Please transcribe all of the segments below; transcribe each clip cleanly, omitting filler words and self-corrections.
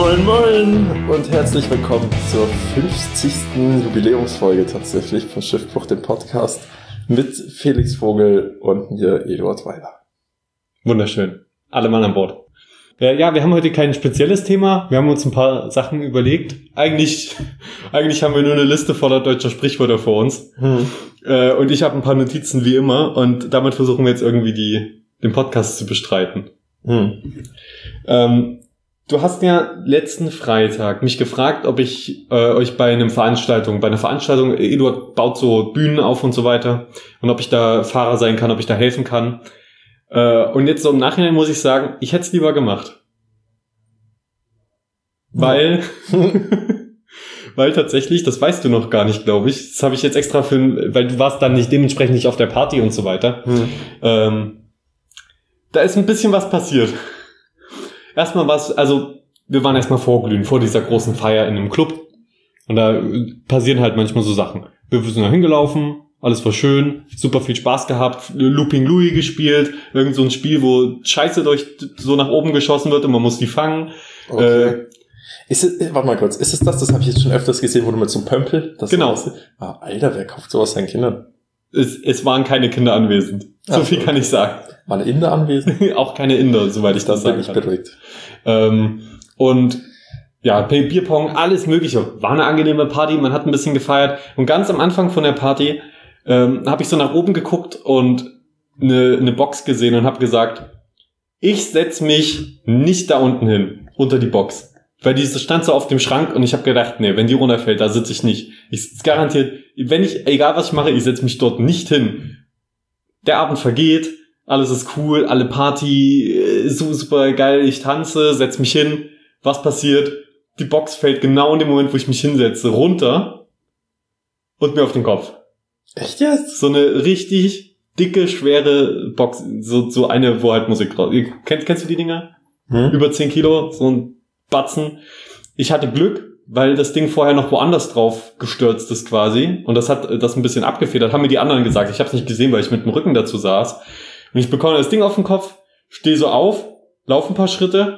Moin Moin und herzlich willkommen zur 50. Jubiläumsfolge tatsächlich von Schiffbruch, dem Podcast mit Felix Vogel und mir, Eduard Weiler. Wunderschön. Alle Mann an Bord. Ja, wir haben heute kein spezielles Thema. Wir haben uns ein paar Sachen überlegt. Eigentlich haben wir nur eine Liste voller deutscher Sprichwörter vor uns. Und ich habe ein paar Notizen wie immer und damit versuchen wir jetzt irgendwie den Podcast zu bestreiten. Du hast ja letzten Freitag mich gefragt, ob ich euch bei einer Veranstaltung, Eduard baut so Bühnen auf und so weiter, und ob ich da Fahrer sein kann, ob ich da helfen kann. Und jetzt so im Nachhinein muss ich sagen, ich hätte es lieber gemacht. Weil tatsächlich, das weißt du noch gar nicht, glaube ich, das habe ich jetzt extra weil du warst dann dementsprechend nicht auf der Party und so weiter. Da ist ein bisschen was passiert. Wir waren erstmal vorglühen, vor dieser großen Feier in einem Club. Und da passieren halt manchmal so Sachen. Wir sind da hingelaufen, alles war schön, super viel Spaß gehabt, Looping Louis gespielt, irgend so ein Spiel, wo Scheiße so nach oben geschossen wird und man muss die fangen. Okay. Warte mal kurz, ist es das habe ich jetzt schon öfters gesehen, wo du mit so einem Pömpel... Genau. Alter, wer kauft sowas seinen Kindern? Es waren keine Kinder anwesend. So viel kann ich sagen. Waren Inder anwesend? Auch keine Inder, soweit ich das sagen kann. Bin ich beruhigt. Und ja, Bierpong, alles Mögliche. War eine angenehme Party, man hat ein bisschen gefeiert. Und ganz am Anfang von der Party habe ich so nach oben geguckt und eine Box gesehen und habe gesagt, ich setz mich nicht da unten hin, unter die Box. Weil die stand so auf dem Schrank und ich habe gedacht, nee, wenn die runterfällt, da sitze ich nicht. Ich garantiert, egal was ich mache, ich setze mich dort nicht hin. Der Abend vergeht, alles ist cool, alle Party, super geil, ich tanze, setz mich hin. Was passiert? Die Box fällt genau in dem Moment, wo ich mich hinsetze, runter und mir auf den Kopf. Echt jetzt? So eine richtig dicke, schwere Box, so eine, wo halt Musik drauf. Kennst du die Dinger? Über 10 Kilo, so ein Batzen. Ich hatte Glück, weil das Ding vorher noch woanders drauf gestürzt ist quasi. Und das hat das ein bisschen abgefedert. Haben mir die anderen gesagt. Ich habe es nicht gesehen, weil ich mit dem Rücken dazu saß. Und ich bekomme das Ding auf den Kopf, stehe so auf, laufe ein paar Schritte,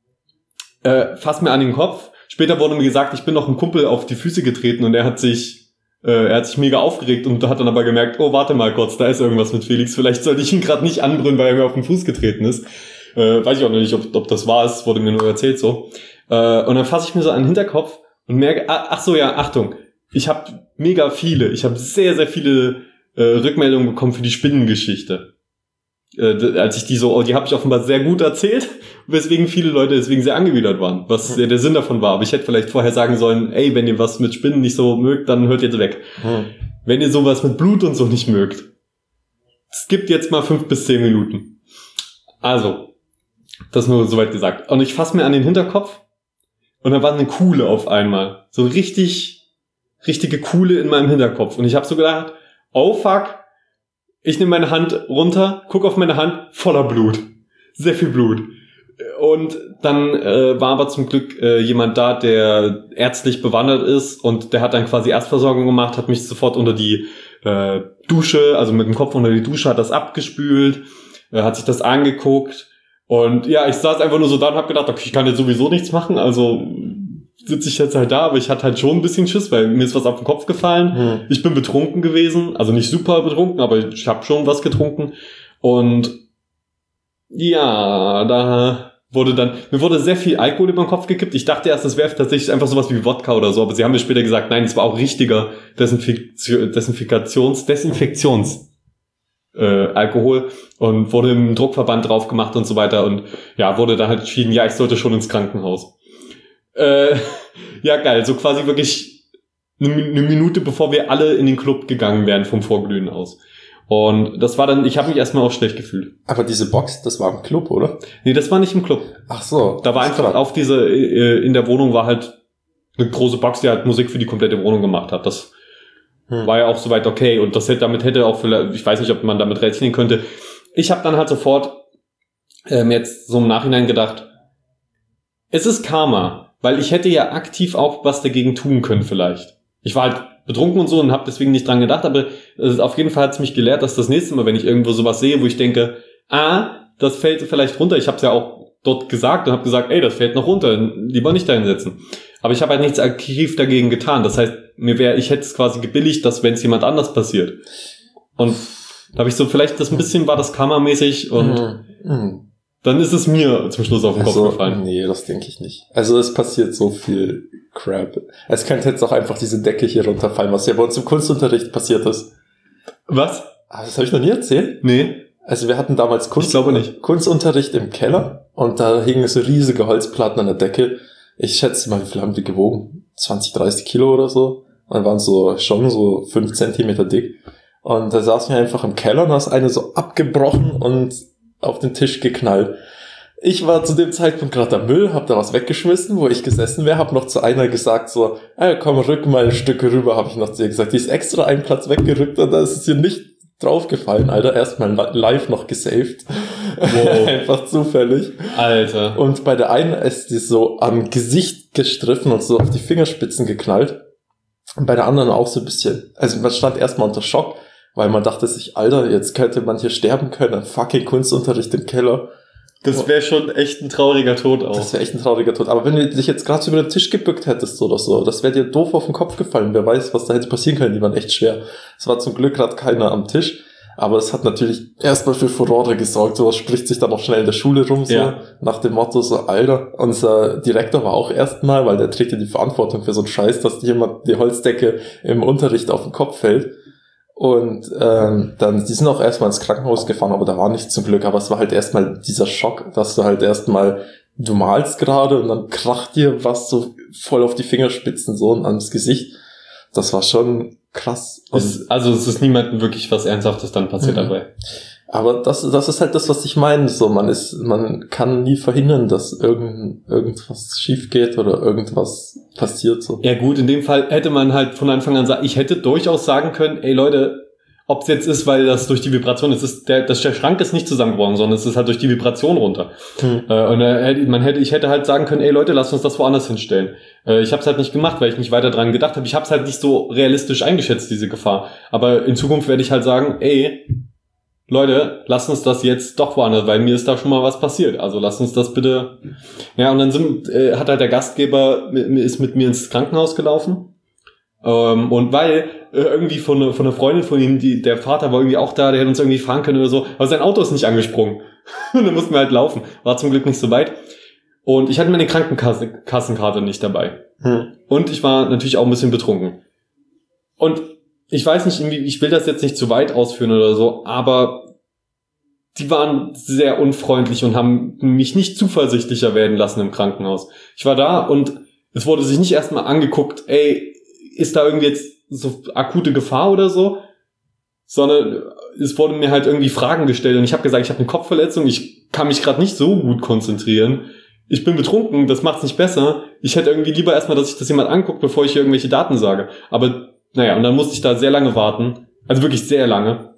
fass mir an den Kopf. Später wurde mir gesagt, ich bin noch einem Kumpel auf die Füße getreten und er hat sich mega aufgeregt und hat dann aber gemerkt, oh, warte mal kurz, da ist irgendwas mit Felix. Vielleicht sollte ich ihn gerade nicht anbrüllen, weil er mir auf den Fuß getreten ist. Weiß ich auch noch nicht, ob das war, es wurde mir nur erzählt so. Und dann fasse ich mir so an den Hinterkopf und merke, Achtung, ich habe sehr, sehr viele Rückmeldungen bekommen für die Spinnengeschichte. Als ich die habe ich offenbar sehr gut erzählt, weswegen viele Leute sehr angewidert waren, was der Sinn davon war. Aber ich hätte vielleicht vorher sagen sollen, ey, wenn ihr was mit Spinnen nicht so mögt, dann hört jetzt weg. Wenn ihr sowas mit Blut und so nicht mögt, es gibt jetzt mal 5 bis 10 Minuten. Also, das nur soweit gesagt. Und ich fasse mir an den Hinterkopf und da war eine Kuhle auf einmal. So richtige Kuhle in meinem Hinterkopf. Und ich habe so gedacht, oh fuck, ich nehme meine Hand runter, guck auf meine Hand, voller Blut. Sehr viel Blut. Und dann war aber zum Glück jemand da, der ärztlich bewandert ist und der hat dann quasi Erstversorgung gemacht, hat mich sofort unter die Dusche, also mit dem Kopf unter die Dusche, hat das abgespült, hat sich das angeguckt. Und ja, ich saß einfach nur so da und hab gedacht, okay, ich kann jetzt sowieso nichts machen, also sitze ich jetzt halt da, aber ich hatte halt schon ein bisschen Schiss, weil mir ist was auf den Kopf gefallen. Ich bin betrunken gewesen, also nicht super betrunken, aber ich habe schon was getrunken. Und ja, mir wurde sehr viel Alkohol über den Kopf gekippt. Ich dachte erst, das wäre tatsächlich einfach sowas wie Wodka oder so, aber sie haben mir später gesagt, nein, es war auch richtiger Desinfektions Alkohol und wurde im Druckverband drauf gemacht und so weiter und ja, wurde dann halt entschieden, ja, ich sollte schon ins Krankenhaus. Ja, geil, so quasi wirklich eine Minute, bevor wir alle in den Club gegangen wären vom Vorglühen aus. Und das war dann, ich habe mich erstmal auch schlecht gefühlt. Aber diese Box, das war im Club, oder? Nee, das war nicht im Club. Ach so. Da war einfach auf in der Wohnung war halt eine große Box, die halt Musik für die komplette Wohnung gemacht hat. Das war ja auch soweit okay und damit hätte auch vielleicht, ich weiß nicht, ob man damit rechnen könnte. Ich habe dann halt sofort jetzt so im Nachhinein gedacht, es ist Karma, weil ich hätte ja aktiv auch was dagegen tun können vielleicht. Ich war halt betrunken und so und habe deswegen nicht dran gedacht, aber auf jeden Fall hat es mich gelehrt, dass das nächste Mal, wenn ich irgendwo sowas sehe, wo ich denke, das fällt vielleicht runter, ich habe es ja auch dort gesagt und habe gesagt, ey, das fällt noch runter, lieber nicht da hinsetzen. Aber ich habe halt nichts aktiv dagegen getan. Das heißt, ich hätte es quasi gebilligt, dass wenn es jemand anders passiert. Und da habe ich so, vielleicht das ein bisschen war das Karma-mäßig und dann ist es mir zum Schluss auf den Kopf gefallen. Nee, das denke ich nicht. Also es passiert so viel Crap. Es könnte jetzt auch einfach diese Decke hier runterfallen, was ja bei uns im Kunstunterricht passiert ist. Was? Das habe ich noch nie erzählt. Nee. Also wir hatten damals Ich glaube nicht. Kunstunterricht im Keller und da hingen so riesige Holzplatten an der Decke. Ich schätze mal, wie viel haben die gewogen? 20, 30 Kilo oder so. Und waren schon so 5 Zentimeter dick. Und da saßen wir einfach im Keller und da ist eine so abgebrochen und auf den Tisch geknallt. Ich war zu dem Zeitpunkt gerade am Müll, hab da was weggeschmissen, wo ich gesessen wäre, hab noch zu einer gesagt so, komm, rück mal ein Stück rüber, habe ich noch zu ihr gesagt. Die ist extra einen Platz weggerückt und da ist es ihr nicht draufgefallen, Alter. Erstmal live noch gesaved. Wow. Einfach zufällig. Alter. Und bei der einen ist die so am Gesicht gestriffen und so auf die Fingerspitzen geknallt. Und bei der anderen auch so ein bisschen. Also man stand erstmal unter Schock, weil man dachte sich, Alter, jetzt könnte man hier sterben können. Fucking Kunstunterricht im Keller. Das wäre schon echt ein trauriger Tod auch. Das wäre echt ein trauriger Tod. Aber wenn du dich jetzt gerade so über den Tisch gebückt hättest oder so, das wäre dir doof auf den Kopf gefallen. Wer weiß, was da hätte passieren können. Die waren echt schwer. Es war zum Glück gerade keiner am Tisch. Aber es hat natürlich erstmal für Furore gesorgt. Sowas spricht sich dann auch schnell in der Schule rum, so. Ja. Nach dem Motto so, Alter. Unser Direktor war auch erstmal, weil der trägt ja die Verantwortung für so einen Scheiß, dass jemand die Holzdecke im Unterricht auf den Kopf fällt. Und dann, die sind auch erstmal ins Krankenhaus gefahren, aber da war nichts zum Glück. Aber es war halt erstmal dieser Schock, dass du halt erstmal, du malst gerade und dann kracht dir was so voll auf die Fingerspitzen so und ans Gesicht. Das war schon krass. Es ist niemandem wirklich was Ernsthaftes dann passiert dabei. Aber das ist halt das, was ich meine. So, man kann nie verhindern, dass irgendwas schief geht oder irgendwas passiert, so. Ja gut, in dem Fall hätte man halt von Anfang an ich hätte durchaus sagen können, ey Leute, ob es jetzt ist, weil das durch die Vibration ist, der Schrank ist nicht zusammengebrochen, sondern es ist halt durch die Vibration runter. Ich hätte halt sagen können, ey Leute, lasst uns das woanders hinstellen. Ich habe es halt nicht gemacht, weil ich nicht weiter dran gedacht habe. Ich habe es halt nicht so realistisch eingeschätzt, diese Gefahr. Aber in Zukunft werde ich halt sagen, ey Leute, lasst uns das jetzt doch woanders, weil mir ist da schon mal was passiert. Also lasst uns das bitte. Ja, und dann hat halt der Gastgeber ist mit mir ins Krankenhaus gelaufen. Und weil irgendwie von einer Freundin von ihm, der Vater war irgendwie auch da, der hätte uns irgendwie fahren können oder so, aber sein Auto ist nicht angesprungen. Und dann mussten wir halt laufen. War zum Glück nicht so weit. Und ich hatte meine Krankenkassenkarte nicht dabei. Und ich war natürlich auch ein bisschen betrunken. Und ich weiß nicht, ich will das jetzt nicht zu weit ausführen oder so, aber die waren sehr unfreundlich und haben mich nicht zuversichtlicher werden lassen im Krankenhaus. Ich war da und es wurde sich nicht erstmal angeguckt, ey, ist da irgendwie jetzt so akute Gefahr oder so, sondern es wurden mir halt irgendwie Fragen gestellt und ich habe gesagt, ich habe eine Kopfverletzung, ich kann mich gerade nicht so gut konzentrieren. Ich bin betrunken, das macht's nicht besser. Ich hätte irgendwie lieber erstmal, dass sich das jemand anguckt, bevor ich hier irgendwelche Daten sage. Aber naja, und dann musste ich da sehr lange warten. Also wirklich sehr lange.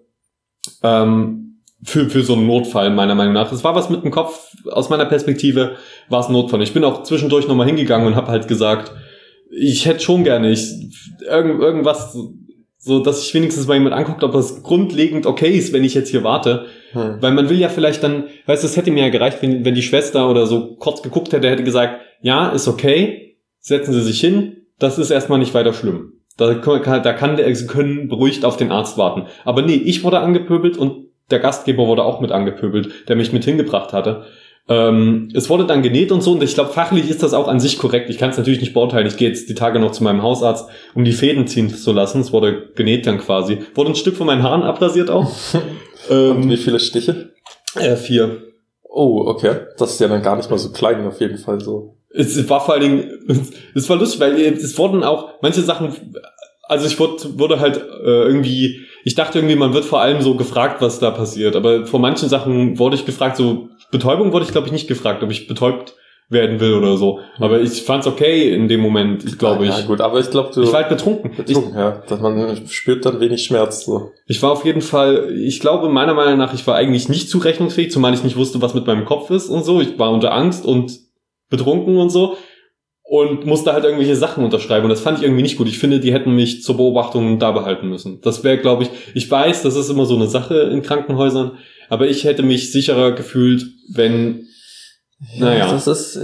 Für so einen Notfall, meiner Meinung nach. Es war was mit dem Kopf. Aus meiner Perspektive war es ein Notfall. Ich bin auch zwischendurch nochmal hingegangen und habe halt gesagt, ich hätte schon gerne irgendwas, so dass ich wenigstens mal jemand anguckt, ob das grundlegend okay ist, wenn ich jetzt hier warte. Weil man will ja vielleicht dann, weißt du, es hätte mir ja gereicht, wenn die Schwester oder so kurz geguckt hätte gesagt, ja, ist okay, setzen Sie sich hin, das ist erstmal nicht weiter schlimm. Sie können beruhigt auf den Arzt warten. Aber nee, ich wurde angepöbelt und der Gastgeber wurde auch mit angepöbelt, der mich mit hingebracht hatte. Es wurde dann genäht und so und ich glaube, fachlich ist das auch an sich korrekt. Ich kann es natürlich nicht beurteilen. Ich gehe jetzt die Tage noch zu meinem Hausarzt, um die Fäden ziehen zu lassen. Es wurde genäht dann quasi. Wurde ein Stück von meinen Haaren abrasiert auch. Und wie viele Stiche? 4. Oh, okay. Das ist ja dann gar nicht mal so klein auf jeden Fall so. Es war vor allen Dingen, es war lustig, weil es wurden auch manche Sachen, also ich wurde halt irgendwie, ich dachte irgendwie, man wird vor allem so gefragt, was da passiert, aber vor manchen Sachen wurde ich gefragt, so Betäubung wurde ich glaube ich nicht gefragt, ob ich betäubt werden will oder so, aber ich fand's okay in dem Moment, glaube ich. Ja gut, aber ich glaube, ich war halt betrunken. Ja, dass man spürt dann wenig Schmerz so. Ich war auf jeden Fall, ich glaube meiner Meinung nach, ich war eigentlich nicht zurechnungsfähig, zumal ich nicht wusste, was mit meinem Kopf ist und so, ich war unter Angst und betrunken und so und musste halt irgendwelche Sachen unterschreiben und das fand ich irgendwie nicht gut. Ich finde, die hätten mich zur Beobachtung da behalten müssen. Das wäre, glaube ich weiß, das ist immer so eine Sache in Krankenhäusern, aber ich hätte mich sicherer gefühlt, wenn Naja. Das ist,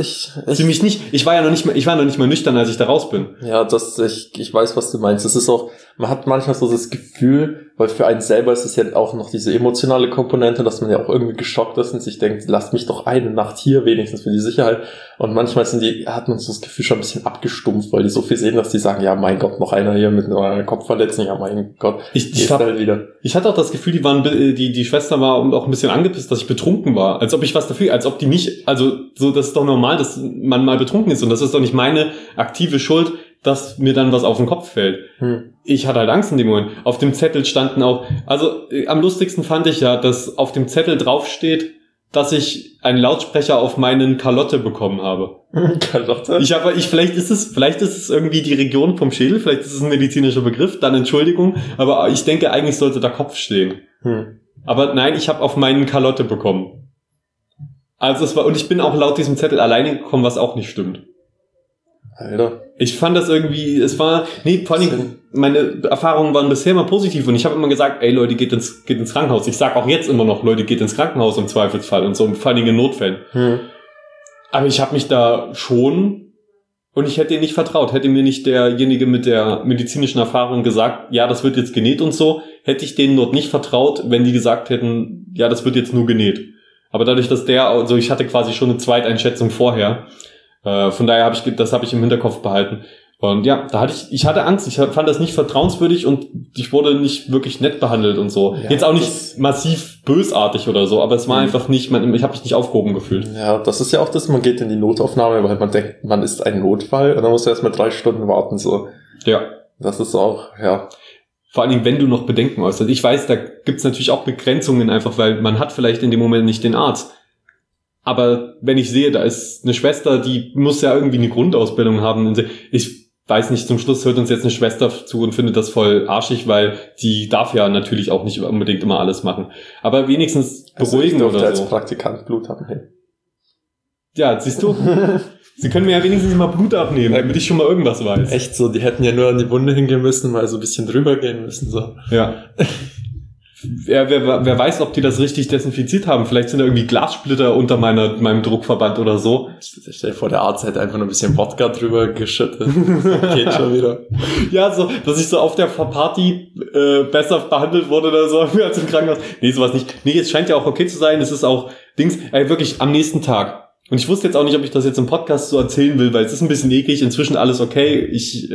ich war noch nicht mal nüchtern, als ich da raus bin. Ja, ich weiß, was du meinst. Das ist auch, man hat manchmal so das Gefühl, weil für einen selber ist es ja auch noch diese emotionale Komponente, dass man ja auch irgendwie geschockt ist und sich denkt, lasst mich doch eine Nacht hier wenigstens für die Sicherheit. Und manchmal hat man so das Gefühl schon ein bisschen abgestumpft, weil die so viel sehen, dass die sagen, ja, mein Gott, noch einer hier mit einer Kopfverletzung, ja, mein Gott, ich hatte auch das Gefühl, die Schwester war auch ein bisschen angepisst, dass ich betrunken war. Als ob ich was dafür, als ob die nicht, also so, das ist doch normal, dass man mal betrunken ist und das ist doch nicht meine aktive Schuld, dass mir dann was auf den Kopf fällt. Ich hatte halt Angst in dem Moment. Auf dem Zettel standen auch, also am lustigsten fand ich ja, dass auf dem Zettel draufsteht, dass ich einen Lautsprecher auf meinen Kalotte bekommen habe. Kalotte? Vielleicht ist es irgendwie die Region vom Schädel, vielleicht ist es ein medizinischer Begriff, dann Entschuldigung, aber ich denke, eigentlich sollte da Kopf stehen. Aber nein, ich habe auf meinen Kalotte bekommen. Also und ich bin auch laut diesem Zettel alleine gekommen, was auch nicht stimmt. Alter. Ich fand das irgendwie, vor allem, meine Erfahrungen waren bisher immer positiv und ich habe immer gesagt, ey Leute, geht ins Krankenhaus. Ich sag auch jetzt immer noch, Leute, geht ins Krankenhaus im Zweifelsfall und so, vor allem in Notfällen. Aber ich habe mich da schon, und ich hätte ihr nicht vertraut, hätte mir nicht derjenige mit der medizinischen Erfahrung gesagt, ja, das wird jetzt genäht und so, hätte ich denen dort nicht vertraut, wenn die gesagt hätten, ja, das wird jetzt nur genäht. Aber dadurch, dass ich hatte quasi schon eine Zweiteinschätzung vorher. Von daher habe ich im Hinterkopf behalten. Und ja, ich hatte Angst, ich fand das nicht vertrauenswürdig und ich wurde nicht wirklich nett behandelt und so. Ja, jetzt auch nicht massiv bösartig oder so, aber es war einfach nicht, ich habe mich nicht aufgehoben gefühlt. Ja, das ist ja auch das, man geht in die Notaufnahme, weil man denkt, man ist ein Notfall und dann muss man erstmal 3 Stunden warten, so. Ja. Das ist auch, ja. Vor allen Dingen, wenn du noch Bedenken äußerst. Ich weiß, da gibt's natürlich auch Begrenzungen einfach, weil man hat vielleicht in dem Moment nicht den Arzt. Aber wenn ich sehe, da ist eine Schwester, die muss ja irgendwie eine Grundausbildung haben. Ich weiß nicht, zum Schluss hört uns jetzt eine Schwester zu und findet das voll arschig, weil die darf ja natürlich auch nicht unbedingt immer alles machen. Aber wenigstens beruhigen oder so. als Praktikant Blut abnehmen. Ja, siehst du? Sie können mir ja wenigstens mal Blut abnehmen, damit ich schon mal irgendwas weiß. Echt so, die hätten ja nur an die Wunde hingehen müssen, mal so ein bisschen drüber gehen müssen, so. Ja. Wer weiß, ob die das richtig desinfiziert haben. Vielleicht sind da irgendwie Glassplitter unter meinem Druckverband oder so. Stell dir vor, der Arzt hätte einfach nur ein bisschen Wodka drüber geschüttet. Geht schon wieder. Ja, so, dass ich so auf der Party besser behandelt wurde oder so als im Krankenhaus. Nee, sowas nicht. Nee, es scheint ja auch okay zu sein. Es ist auch wirklich am nächsten Tag. Und ich wusste jetzt auch nicht, ob ich das jetzt im Podcast so erzählen will, weil es ist ein bisschen eklig. Inzwischen alles okay. Ich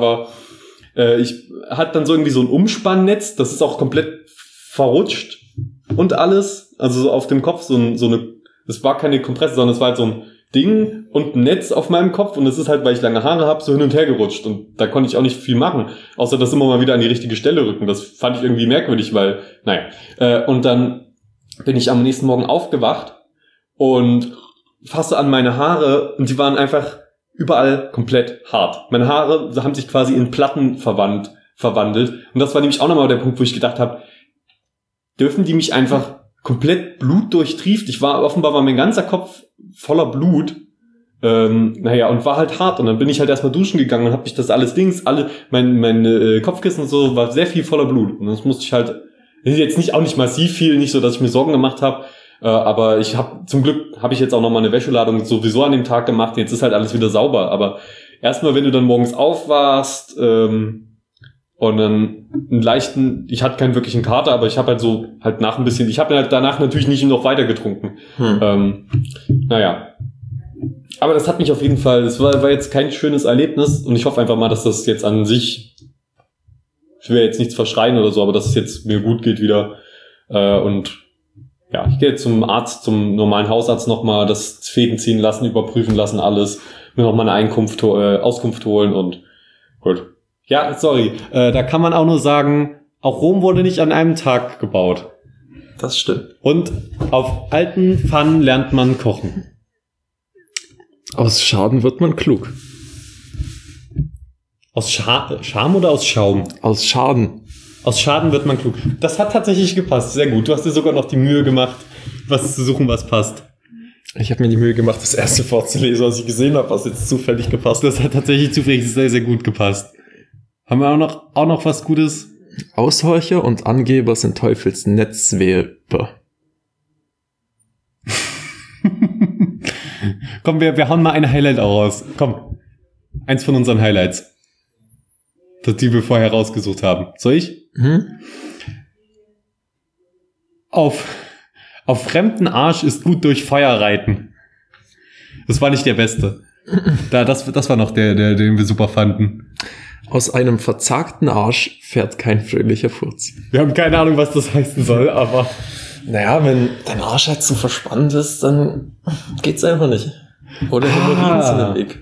hatte dann so irgendwie so ein Umspannnetz. Das ist auch komplett verrutscht und alles, also so auf dem Kopf so eine, das war keine Kompresse, sondern es war halt so ein Ding und ein Netz auf meinem Kopf und es ist halt, weil ich lange Haare habe, so hin und her gerutscht und da konnte ich auch nicht viel machen, außer das immer mal wieder an die richtige Stelle rücken. Das fand ich irgendwie merkwürdig, weil, und dann bin ich am nächsten Morgen aufgewacht und fasse an meine Haare und die waren einfach überall komplett hart. Meine Haare haben sich quasi in Platten verwandelt und das war nämlich auch nochmal der Punkt, wo ich gedacht habe, dürfen die mich einfach komplett blutdurchtrieft. Offenbar war mein ganzer Kopf voller Blut. Und war halt hart. Und dann bin ich halt erstmal duschen gegangen und hab mich das mein Kopfkissen und so, war sehr viel voller Blut. Und das musste ich halt, auch nicht massiv viel, nicht so, dass ich mir Sorgen gemacht habe. Aber zum Glück habe ich jetzt auch nochmal eine Wäscheladung sowieso an dem Tag gemacht. Jetzt ist halt alles wieder sauber. Aber erstmal, wenn du dann morgens aufwachst, und dann ich hatte keinen wirklichen Kater, aber ich habe halt so nach ein bisschen, ich habe halt danach natürlich nicht noch weiter getrunken. Aber das hat mich auf jeden Fall, das war jetzt kein schönes Erlebnis und ich hoffe einfach mal, dass das jetzt an sich, ich will jetzt nichts verschreien oder so, aber dass es jetzt mir gut geht wieder. Ich gehe jetzt zum Arzt, zum normalen Hausarzt nochmal das Fäden ziehen lassen, überprüfen lassen, alles, mir nochmal eine Auskunft holen und gut. Ja, sorry. Da kann man auch nur sagen, auch Rom wurde nicht an einem Tag gebaut. Das stimmt. Und auf alten Pfannen lernt man kochen. Aus Schaden wird man klug. Aus Scham oder aus Schaum? Aus Schaden. Aus Schaden wird man klug. Das hat tatsächlich gepasst. Sehr gut. Du hast dir sogar noch die Mühe gemacht, was zu suchen, was passt. Ich habe mir die Mühe gemacht, das erste vorzulesen, was ich gesehen habe, was jetzt zufällig gepasst hat. Das hat tatsächlich zufällig sehr, sehr gut gepasst. Haben wir auch noch was Gutes? Aushorcher und Angeber sind Teufels Netzwerber. Komm, wir hauen mal ein Highlight auch raus. Komm. Eins von unseren Highlights. Das, die wir vorher rausgesucht haben. Soll ich? Auf fremden Arsch ist gut durch Feuer reiten. Das war nicht der Beste. Das war noch der, den wir super fanden. Aus einem verzagten Arsch fährt kein fröhlicher Furz. Wir haben keine Ahnung, was das heißen soll, aber... Naja, wenn dein Arsch halt zu verspannt ist, dann geht's einfach nicht. Oder Hämorrhoiden sind im Weg.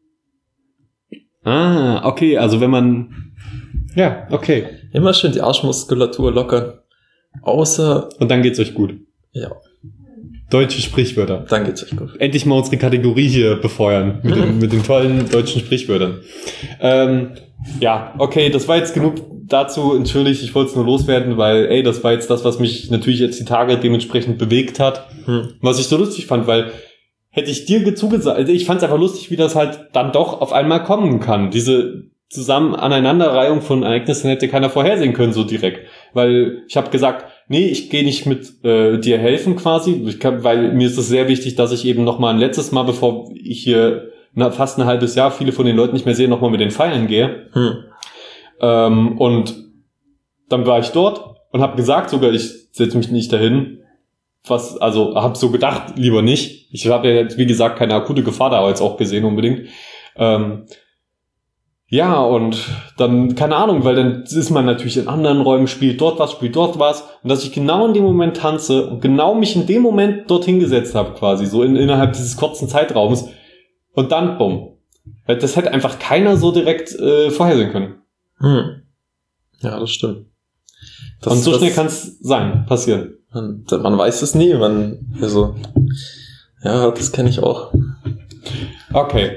Okay, also wenn man... Ja, okay. Immer schön die Arschmuskulatur lockern. Außer... Und dann geht's euch gut. Ja. Deutsche Sprichwörter. Dann geht's euch gut. Endlich mal unsere Kategorie hier befeuern. Mit den tollen deutschen Sprichwörtern. Ja, okay, das war jetzt genug dazu. Entschuldigt, ich wollte es nur loswerden, weil, das war jetzt das, was mich natürlich jetzt die Tage dementsprechend bewegt hat. Was ich so lustig fand, weil hätte ich dir zugesagt, also ich fand es einfach lustig, wie das halt dann doch auf einmal kommen kann. Diese zusammen Aneinanderreihung von Ereignissen hätte keiner vorhersehen können, so direkt. Weil ich habe gesagt, nee, ich gehe nicht mit dir helfen quasi, weil mir ist es sehr wichtig, dass ich eben nochmal ein letztes Mal, bevor ich hier fast ein halbes Jahr viele von den Leuten nicht mehr sehe, nochmal mit den Feiern gehe. Und dann war ich dort und habe gesagt sogar, ich setze mich nicht dahin. Habe so gedacht, lieber nicht. Ich habe ja jetzt, wie gesagt, keine akute Gefahr da jetzt auch gesehen unbedingt. Ja, und dann, keine Ahnung, weil dann ist man natürlich in anderen Räumen, spielt dort was. Und dass ich genau in dem Moment tanze und genau mich in dem Moment dorthin gesetzt habe quasi, so innerhalb dieses kurzen Zeitraums. Und dann, bumm. Weil das hätte einfach keiner so direkt vorhersehen können. Ja, das stimmt. Und so schnell kann es passieren. Man weiß es nie, das kenne ich auch. Okay.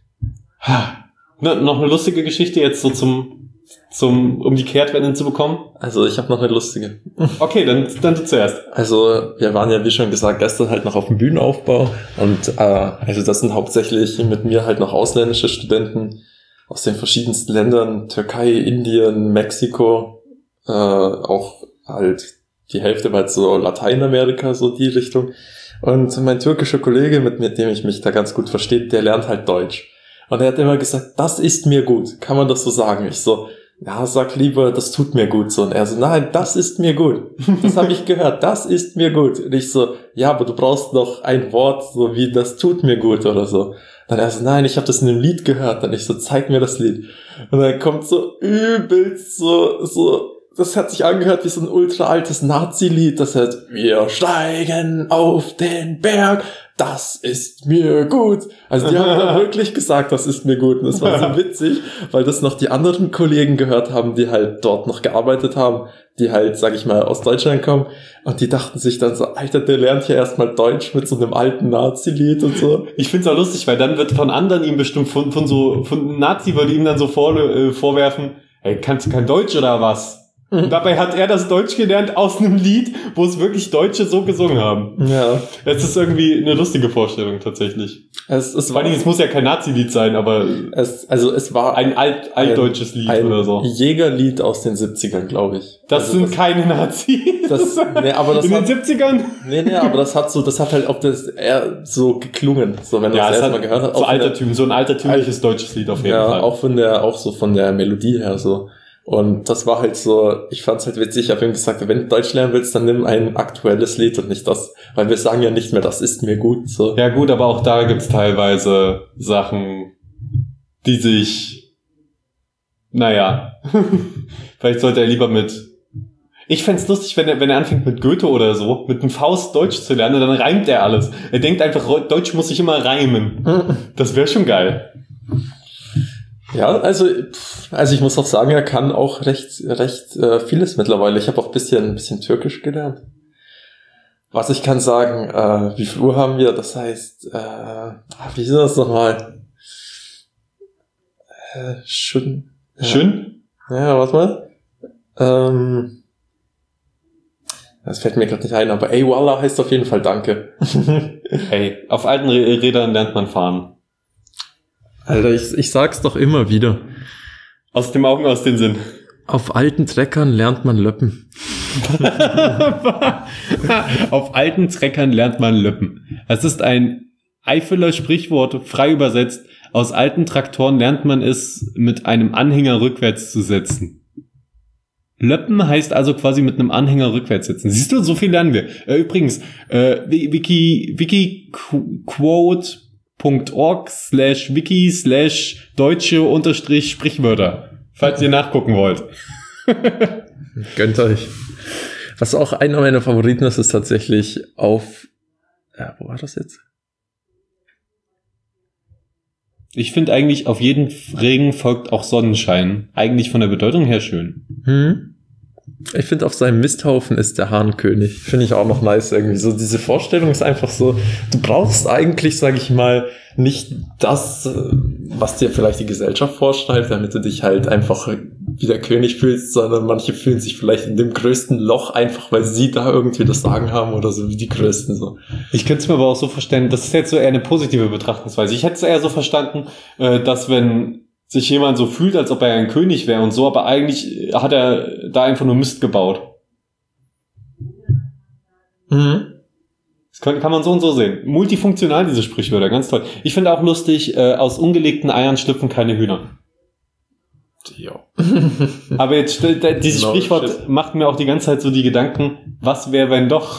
Noch eine lustige Geschichte jetzt so um die Kehrtwende zu bekommen? Also ich habe noch eine lustige. Okay, dann du zuerst. Also wir waren ja, wie schon gesagt, gestern halt noch auf dem Bühnenaufbau und also das sind hauptsächlich mit mir halt noch ausländische Studenten aus den verschiedensten Ländern, Türkei, Indien, Mexiko, auch halt die Hälfte war halt so Lateinamerika, so die Richtung. Und mein türkischer Kollege, mit dem ich mich da ganz gut verstehe, der lernt halt Deutsch. Und er hat immer gesagt, das ist mir gut. Kann man das so sagen? Ich so, ja, sag lieber, das tut mir gut. So. Und er so, nein, das ist mir gut. Das habe ich gehört, das ist mir gut. Und ich so, ja, aber du brauchst noch ein Wort, so wie das tut mir gut oder so. Dann er so, nein, ich habe das in einem Lied gehört. Dann ich so, zeig mir das Lied. Und dann kommt so übelst so, das hat sich angehört wie so ein ultra altes Nazi-Lied. Das heißt, wir steigen auf den Berg. Das ist mir gut. Also die haben dann wirklich gesagt, das ist mir gut. Und das war so witzig, weil das noch die anderen Kollegen gehört haben, die halt dort noch gearbeitet haben, die halt, sag ich mal, aus Deutschland kommen. Und die dachten sich dann so, Alter, der lernt ja erstmal Deutsch mit so einem alten Nazi-Lied und so. Ich find's auch lustig, weil dann wird von anderen ihm bestimmt von Nazi, weil die ihm dann so vorwerfen, hey, kannst du kein Deutsch oder was? Und dabei hat er das Deutsch gelernt aus einem Lied, wo es wirklich Deutsche so gesungen haben. Ja. Es ist irgendwie eine lustige Vorstellung tatsächlich. Vor allem, es muss ja kein Nazi-Lied sein, aber es war ein altdeutsches Lied ein oder so. Jägerlied aus den 70ern, glaube ich. Das sind keine Nazis. In den 70ern? Nee, aber das hat halt auch eher so geklungen, so wenn man das erstmal gehört hat. So ein altertümliches deutsches Lied auf jeden Fall. Ja, auch so von der Melodie her so. Und das war halt so, ich fand's halt witzig, ich habe ihm gesagt, wenn du Deutsch lernen willst, dann nimm ein aktuelles Lied und nicht das, weil wir sagen ja nicht mehr, das ist mir gut, so. Ja gut, aber auch da gibt's teilweise Sachen, die sich, vielleicht sollte er lieber ich fänd's lustig, wenn er anfängt mit Goethe oder so, mit dem Faust Deutsch zu lernen, dann reimt er alles. Er denkt einfach, Deutsch muss sich immer reimen. Das wäre schon geil. Ja, also ich muss auch sagen, er kann auch recht vieles mittlerweile. Ich habe auch ein bisschen Türkisch gelernt. Was ich kann sagen, wie viel Uhr haben wir? Das heißt, wie ist das nochmal? Schön. Schön? Ja, warte mal. Das fällt mir gerade nicht ein, aber ey, Wallah heißt auf jeden Fall Danke. Ey, auf alten Rädern lernt man fahren. Alter, ich sag's doch immer wieder. Aus dem Augen, aus dem Sinn. Auf alten Treckern lernt man löppen. Auf alten Treckern lernt man löppen. Es ist ein Eifeler Sprichwort, frei übersetzt. Aus alten Traktoren lernt man es, mit einem Anhänger rückwärts zu setzen. Löppen heißt also quasi mit einem Anhänger rückwärts setzen. Siehst du, so viel lernen wir. Übrigens, wikiquote.org/wiki/deutsche-Sprichwörter, falls ihr nachgucken wollt. Gönnt euch. Was auch einer meiner Favoriten ist tatsächlich auf... Ja, wo war das jetzt? Ich finde eigentlich, auf jeden Regen folgt auch Sonnenschein. Eigentlich von der Bedeutung her schön. Ich finde, auf seinem Misthaufen ist der Hahn König. Finde ich auch noch nice irgendwie. So, diese Vorstellung ist einfach so, du brauchst eigentlich, sage ich mal, nicht das, was dir vielleicht die Gesellschaft vorschreibt, damit du dich halt einfach wie der König fühlst, sondern manche fühlen sich vielleicht in dem größten Loch einfach, weil sie da irgendwie das Sagen haben oder so wie die Größten so. Ich könnte es mir aber auch so verstehen, das ist jetzt so eher eine positive Betrachtungsweise. Ich hätte es eher so verstanden, dass wenn sich jemand so fühlt, als ob er ein König wäre und so, aber eigentlich hat er da einfach nur Mist gebaut. Das kann man so und so sehen. Multifunktional, diese Sprichwörter, ganz toll. Ich finde auch lustig, aus ungelegten Eiern schlüpfen keine Hühner. Ja. Aber jetzt, dieses Sprichwort macht mir auch die ganze Zeit so die Gedanken, was wäre, wenn doch?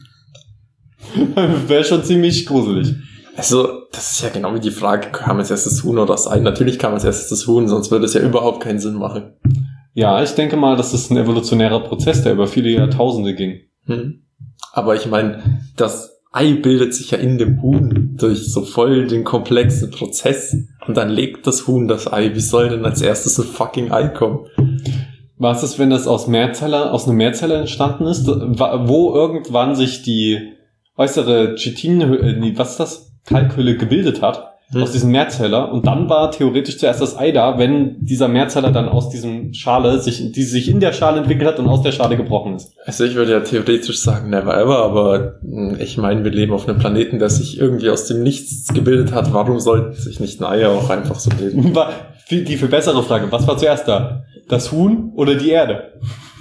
Wäre schon ziemlich gruselig. Also, das ist ja genau wie die Frage, kam als erstes das Huhn oder das Ei? Natürlich kam als erstes das Huhn, sonst würde es ja überhaupt keinen Sinn machen. Ja, ich denke mal, das ist ein evolutionärer Prozess, der über viele Jahrtausende ging. Aber ich meine, das Ei bildet sich ja in dem Huhn durch so voll den komplexen Prozess und dann legt das Huhn das Ei. Wie soll denn als erstes ein fucking Ei kommen? Was ist, wenn das aus einem Mehrzeller entstanden ist, wo irgendwann sich die äußere Chitin, was ist das? Kalkhülle gebildet hat, aus diesem Mehrzeller, und dann war theoretisch zuerst das Ei da, wenn dieser Mehrzeller dann aus diesem Schale die sich in der Schale entwickelt hat und aus der Schale gebrochen ist. Also ich würde ja theoretisch sagen never ever, aber ich meine, wir leben auf einem Planeten, der sich irgendwie aus dem Nichts gebildet hat. Warum sollte sich nicht ein Ei auch einfach so bilden? Die viel bessere Frage, was war zuerst da? Das Huhn oder die Erde?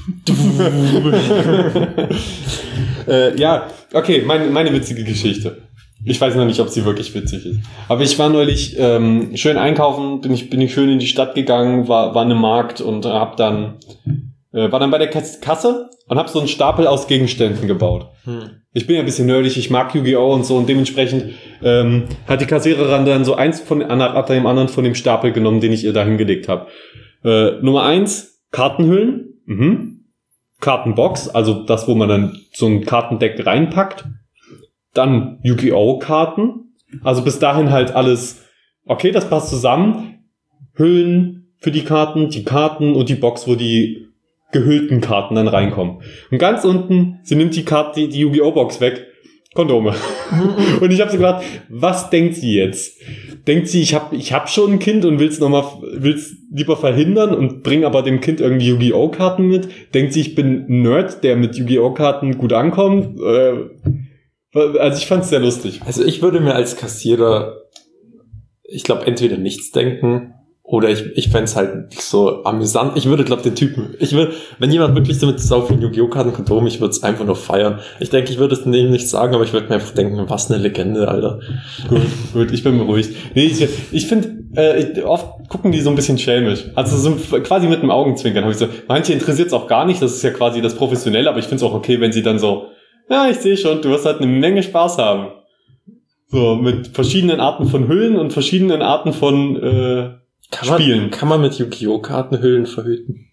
Ja, okay, meine witzige Geschichte. Ich weiß noch nicht, ob sie wirklich witzig ist. Aber ich war neulich schön einkaufen, bin ich schön in die Stadt gegangen, war in einem Markt und war dann bei der Kasse und habe so einen Stapel aus Gegenständen gebaut. Ich bin ja ein bisschen nerdig, ich mag Yu-Gi-Oh! Und so, und dementsprechend hat die Kassiererin dann so eins nach dem anderen von dem Stapel genommen, den ich ihr da hingelegt habe. Nummer 1, Kartenhüllen. Kartenbox, also das, wo man dann so ein Kartendeck reinpackt. Dann Yu-Gi-Oh! Karten. Also bis dahin halt alles, okay, das passt zusammen. Hüllen für die Karten und die Box, wo die gehüllten Karten dann reinkommen. Und ganz unten, sie nimmt die Yu-Gi-Oh! Box weg. Kondome. Und ich habe so gedacht, was denkt sie jetzt? Denkt sie, ich hab schon ein Kind und will's lieber verhindern und bring aber dem Kind irgendwie Yu-Gi-Oh! Karten mit? Denkt sie, ich bin ein Nerd, der mit Yu-Gi-Oh! Karten gut ankommt? Also ich fand's sehr lustig. Also ich würde mir als Kassierer, ich glaube, entweder nichts denken oder ich fänd's halt nicht so amüsant. Ich würde, glaube den Typen, wenn jemand wirklich so mit so vielen Yu-Gi-Oh! Karten Kondom, ich würde es einfach nur feiern. Ich denke, ich würde es dem nicht sagen, aber ich würde mir einfach denken, was eine Legende, Alter. Gut, ich bin beruhigt. Nee, ich finde, oft gucken die so ein bisschen schelmisch. Also so quasi mit dem Augenzwinkern habe ich so, manche interessiert's auch gar nicht, das ist ja quasi das Professionelle, aber ich finde es auch okay, wenn sie dann so, ja, ich sehe schon, du wirst halt eine Menge Spaß haben. So, mit verschiedenen Arten von Hüllen und verschiedenen Arten von Spielen. Kann man mit Yu-Gi-Oh! Kartenhüllen verhüten?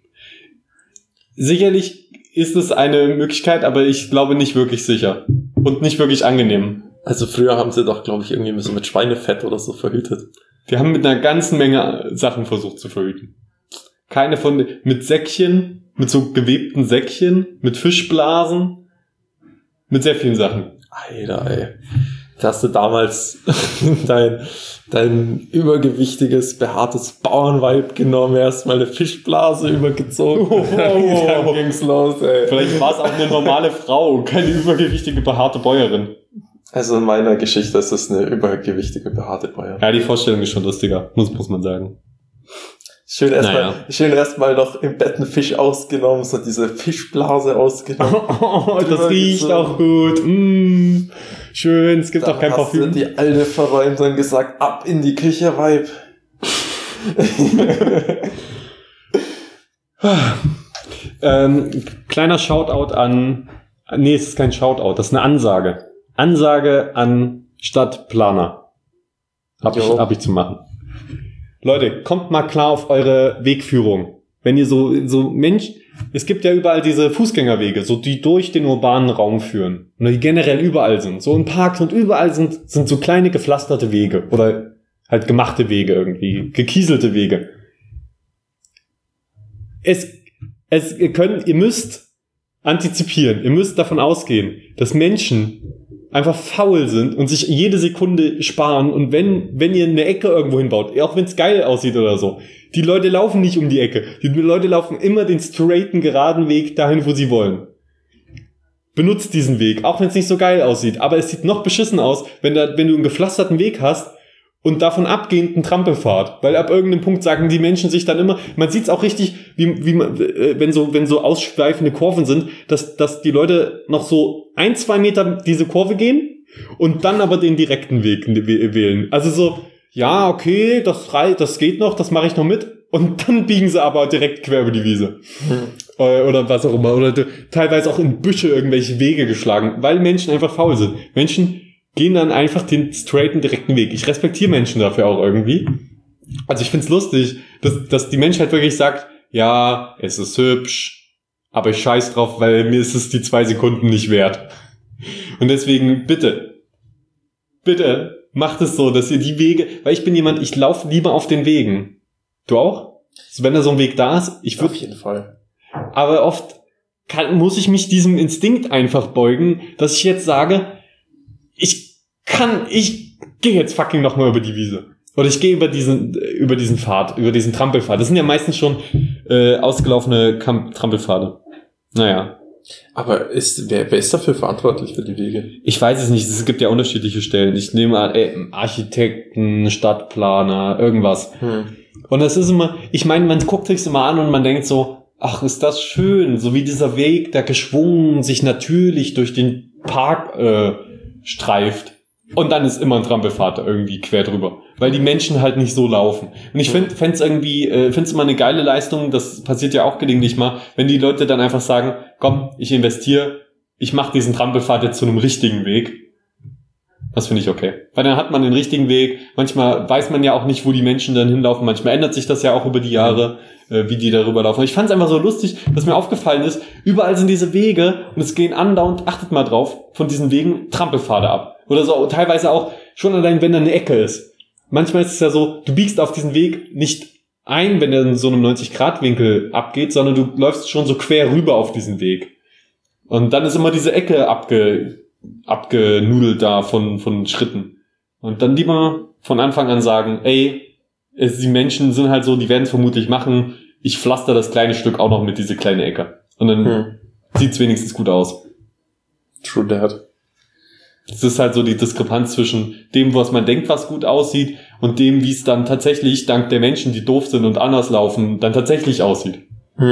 Sicherlich ist es eine Möglichkeit, aber ich glaube nicht wirklich sicher. Und nicht wirklich angenehm. Also früher haben sie doch, glaube ich, irgendwie so mit Schweinefett oder so verhütet. Die haben mit einer ganzen Menge Sachen versucht zu verhüten. Mit Säckchen, mit so gewebten Säckchen, mit Fischblasen. Mit sehr vielen Sachen. Alter, ey. Da hast du damals dein übergewichtiges, behaartes Bauernweib genommen, erstmal eine Fischblase übergezogen. Dann ging's los, ey. Vielleicht war es auch eine normale Frau, keine übergewichtige, behaarte Bäuerin. Also in meiner Geschichte ist es eine übergewichtige, behaarte Bäuerin. Ja, die Vorstellung ist schon lustiger, muss man sagen. Schön erstmal noch im Bett einen Fisch ausgenommen, so diese Fischblase ausgenommen. Oh, das riecht so. Auch gut. Schön, es gibt auch kein Parfüm. Hast du die Alte verräumt und gesagt, ab in die Küche, Weib. Kleiner Shoutout an... Nee, es ist kein Shoutout, das ist eine Ansage. Ansage an Stadtplaner. Hab ich zu machen. Leute, kommt mal klar auf eure Wegführung. Wenn ihr so Mensch, es gibt ja überall diese Fußgängerwege, so die durch den urbanen Raum führen. Und die generell überall sind. So in Parks und überall sind so kleine gepflasterte Wege. Oder halt gemachte Wege irgendwie. Gekieselte Wege. Ihr müsst antizipieren. Ihr müsst davon ausgehen, dass Menschen einfach faul sind und sich jede Sekunde sparen. Und wenn ihr eine Ecke irgendwo hinbaut, auch wenn es geil aussieht oder so, die Leute laufen nicht um die Ecke. Die Leute laufen immer den straighten, geraden Weg dahin, wo sie wollen. Benutzt diesen Weg, auch wenn es nicht so geil aussieht. Aber es sieht noch beschissen aus, wenn du einen gepflasterten Weg hast und davon abgehend einen Trampelpfad. Weil ab irgendeinem Punkt sagen die Menschen sich dann immer, man sieht es auch richtig, wie man, wenn so ausschweifende Kurven sind, dass die Leute noch so 1-2 Meter diese Kurve gehen und dann aber den direkten Weg wählen. Also so, ja, okay, das geht noch, das mache ich noch mit. Und dann biegen sie aber direkt quer über die Wiese. Oder was auch immer. Oder teilweise auch in Büsche irgendwelche Wege geschlagen, weil Menschen einfach faul sind. Menschen gehen dann einfach den straighten, direkten Weg. Ich respektiere Menschen dafür auch irgendwie. Also ich find's lustig, dass die Menschheit wirklich sagt, ja, es ist hübsch, aber ich scheiß drauf, weil mir ist es die 2 Sekunden nicht wert. Und deswegen, bitte, macht es so, dass ihr die Wege, weil ich bin jemand, ich laufe lieber auf den Wegen. Du auch? Also wenn da so ein Weg da ist, ich würde... Auf jeden Fall. Aber oft muss ich mich diesem Instinkt einfach beugen, dass ich jetzt sage, ich gehe jetzt fucking nochmal über die Wiese. Oder ich gehe über diesen Pfad, über diesen Trampelpfad. Das sind ja meistens schon ausgelaufene Trampelpfade. Naja. Aber wer ist dafür verantwortlich für die Wege? Ich weiß es nicht, es gibt ja unterschiedliche Stellen. Ich nehme an, Architekten, Stadtplaner, irgendwas. Und das ist immer, ich meine, man guckt sich immer an und man denkt so, ach, ist das schön, so wie dieser Weg, der geschwungen sich natürlich durch den Park streift. Und dann ist immer ein Trampelpfad irgendwie quer drüber. Weil die Menschen halt nicht so laufen. Und ich find's immer eine geile Leistung, das passiert ja auch gelegentlich mal, wenn die Leute dann einfach sagen, komm, ich investiere, ich mache diesen Trampelpfad jetzt zu einem richtigen Weg. Das finde ich okay. Weil dann hat man den richtigen Weg. Manchmal weiß man ja auch nicht, wo die Menschen dann hinlaufen. Manchmal ändert sich das ja auch über die Jahre, wie die darüber laufen. Ich fand es einfach so lustig, dass mir aufgefallen ist, überall sind diese Wege und es gehen andauernd, achtet mal drauf, von diesen Wegen Trampelpfade ab. Oder so teilweise auch schon allein, wenn da eine Ecke ist. Manchmal ist es ja so, du biegst auf diesen Weg nicht ein, wenn er in so einem 90-Grad-Winkel abgeht, sondern du läufst schon so quer rüber auf diesen Weg. Und dann ist immer diese Ecke abgenudelt da von Schritten. Und dann lieber von Anfang an sagen, ey, die Menschen sind halt so, die werden es vermutlich machen, ich pflaster das kleine Stück auch noch mit diese kleine Ecke. Und dann sieht's wenigstens gut aus. True that. Es ist halt so die Diskrepanz zwischen dem, was man denkt, was gut aussieht, und dem, wie es dann tatsächlich, dank der Menschen, die doof sind und anders laufen, dann tatsächlich aussieht.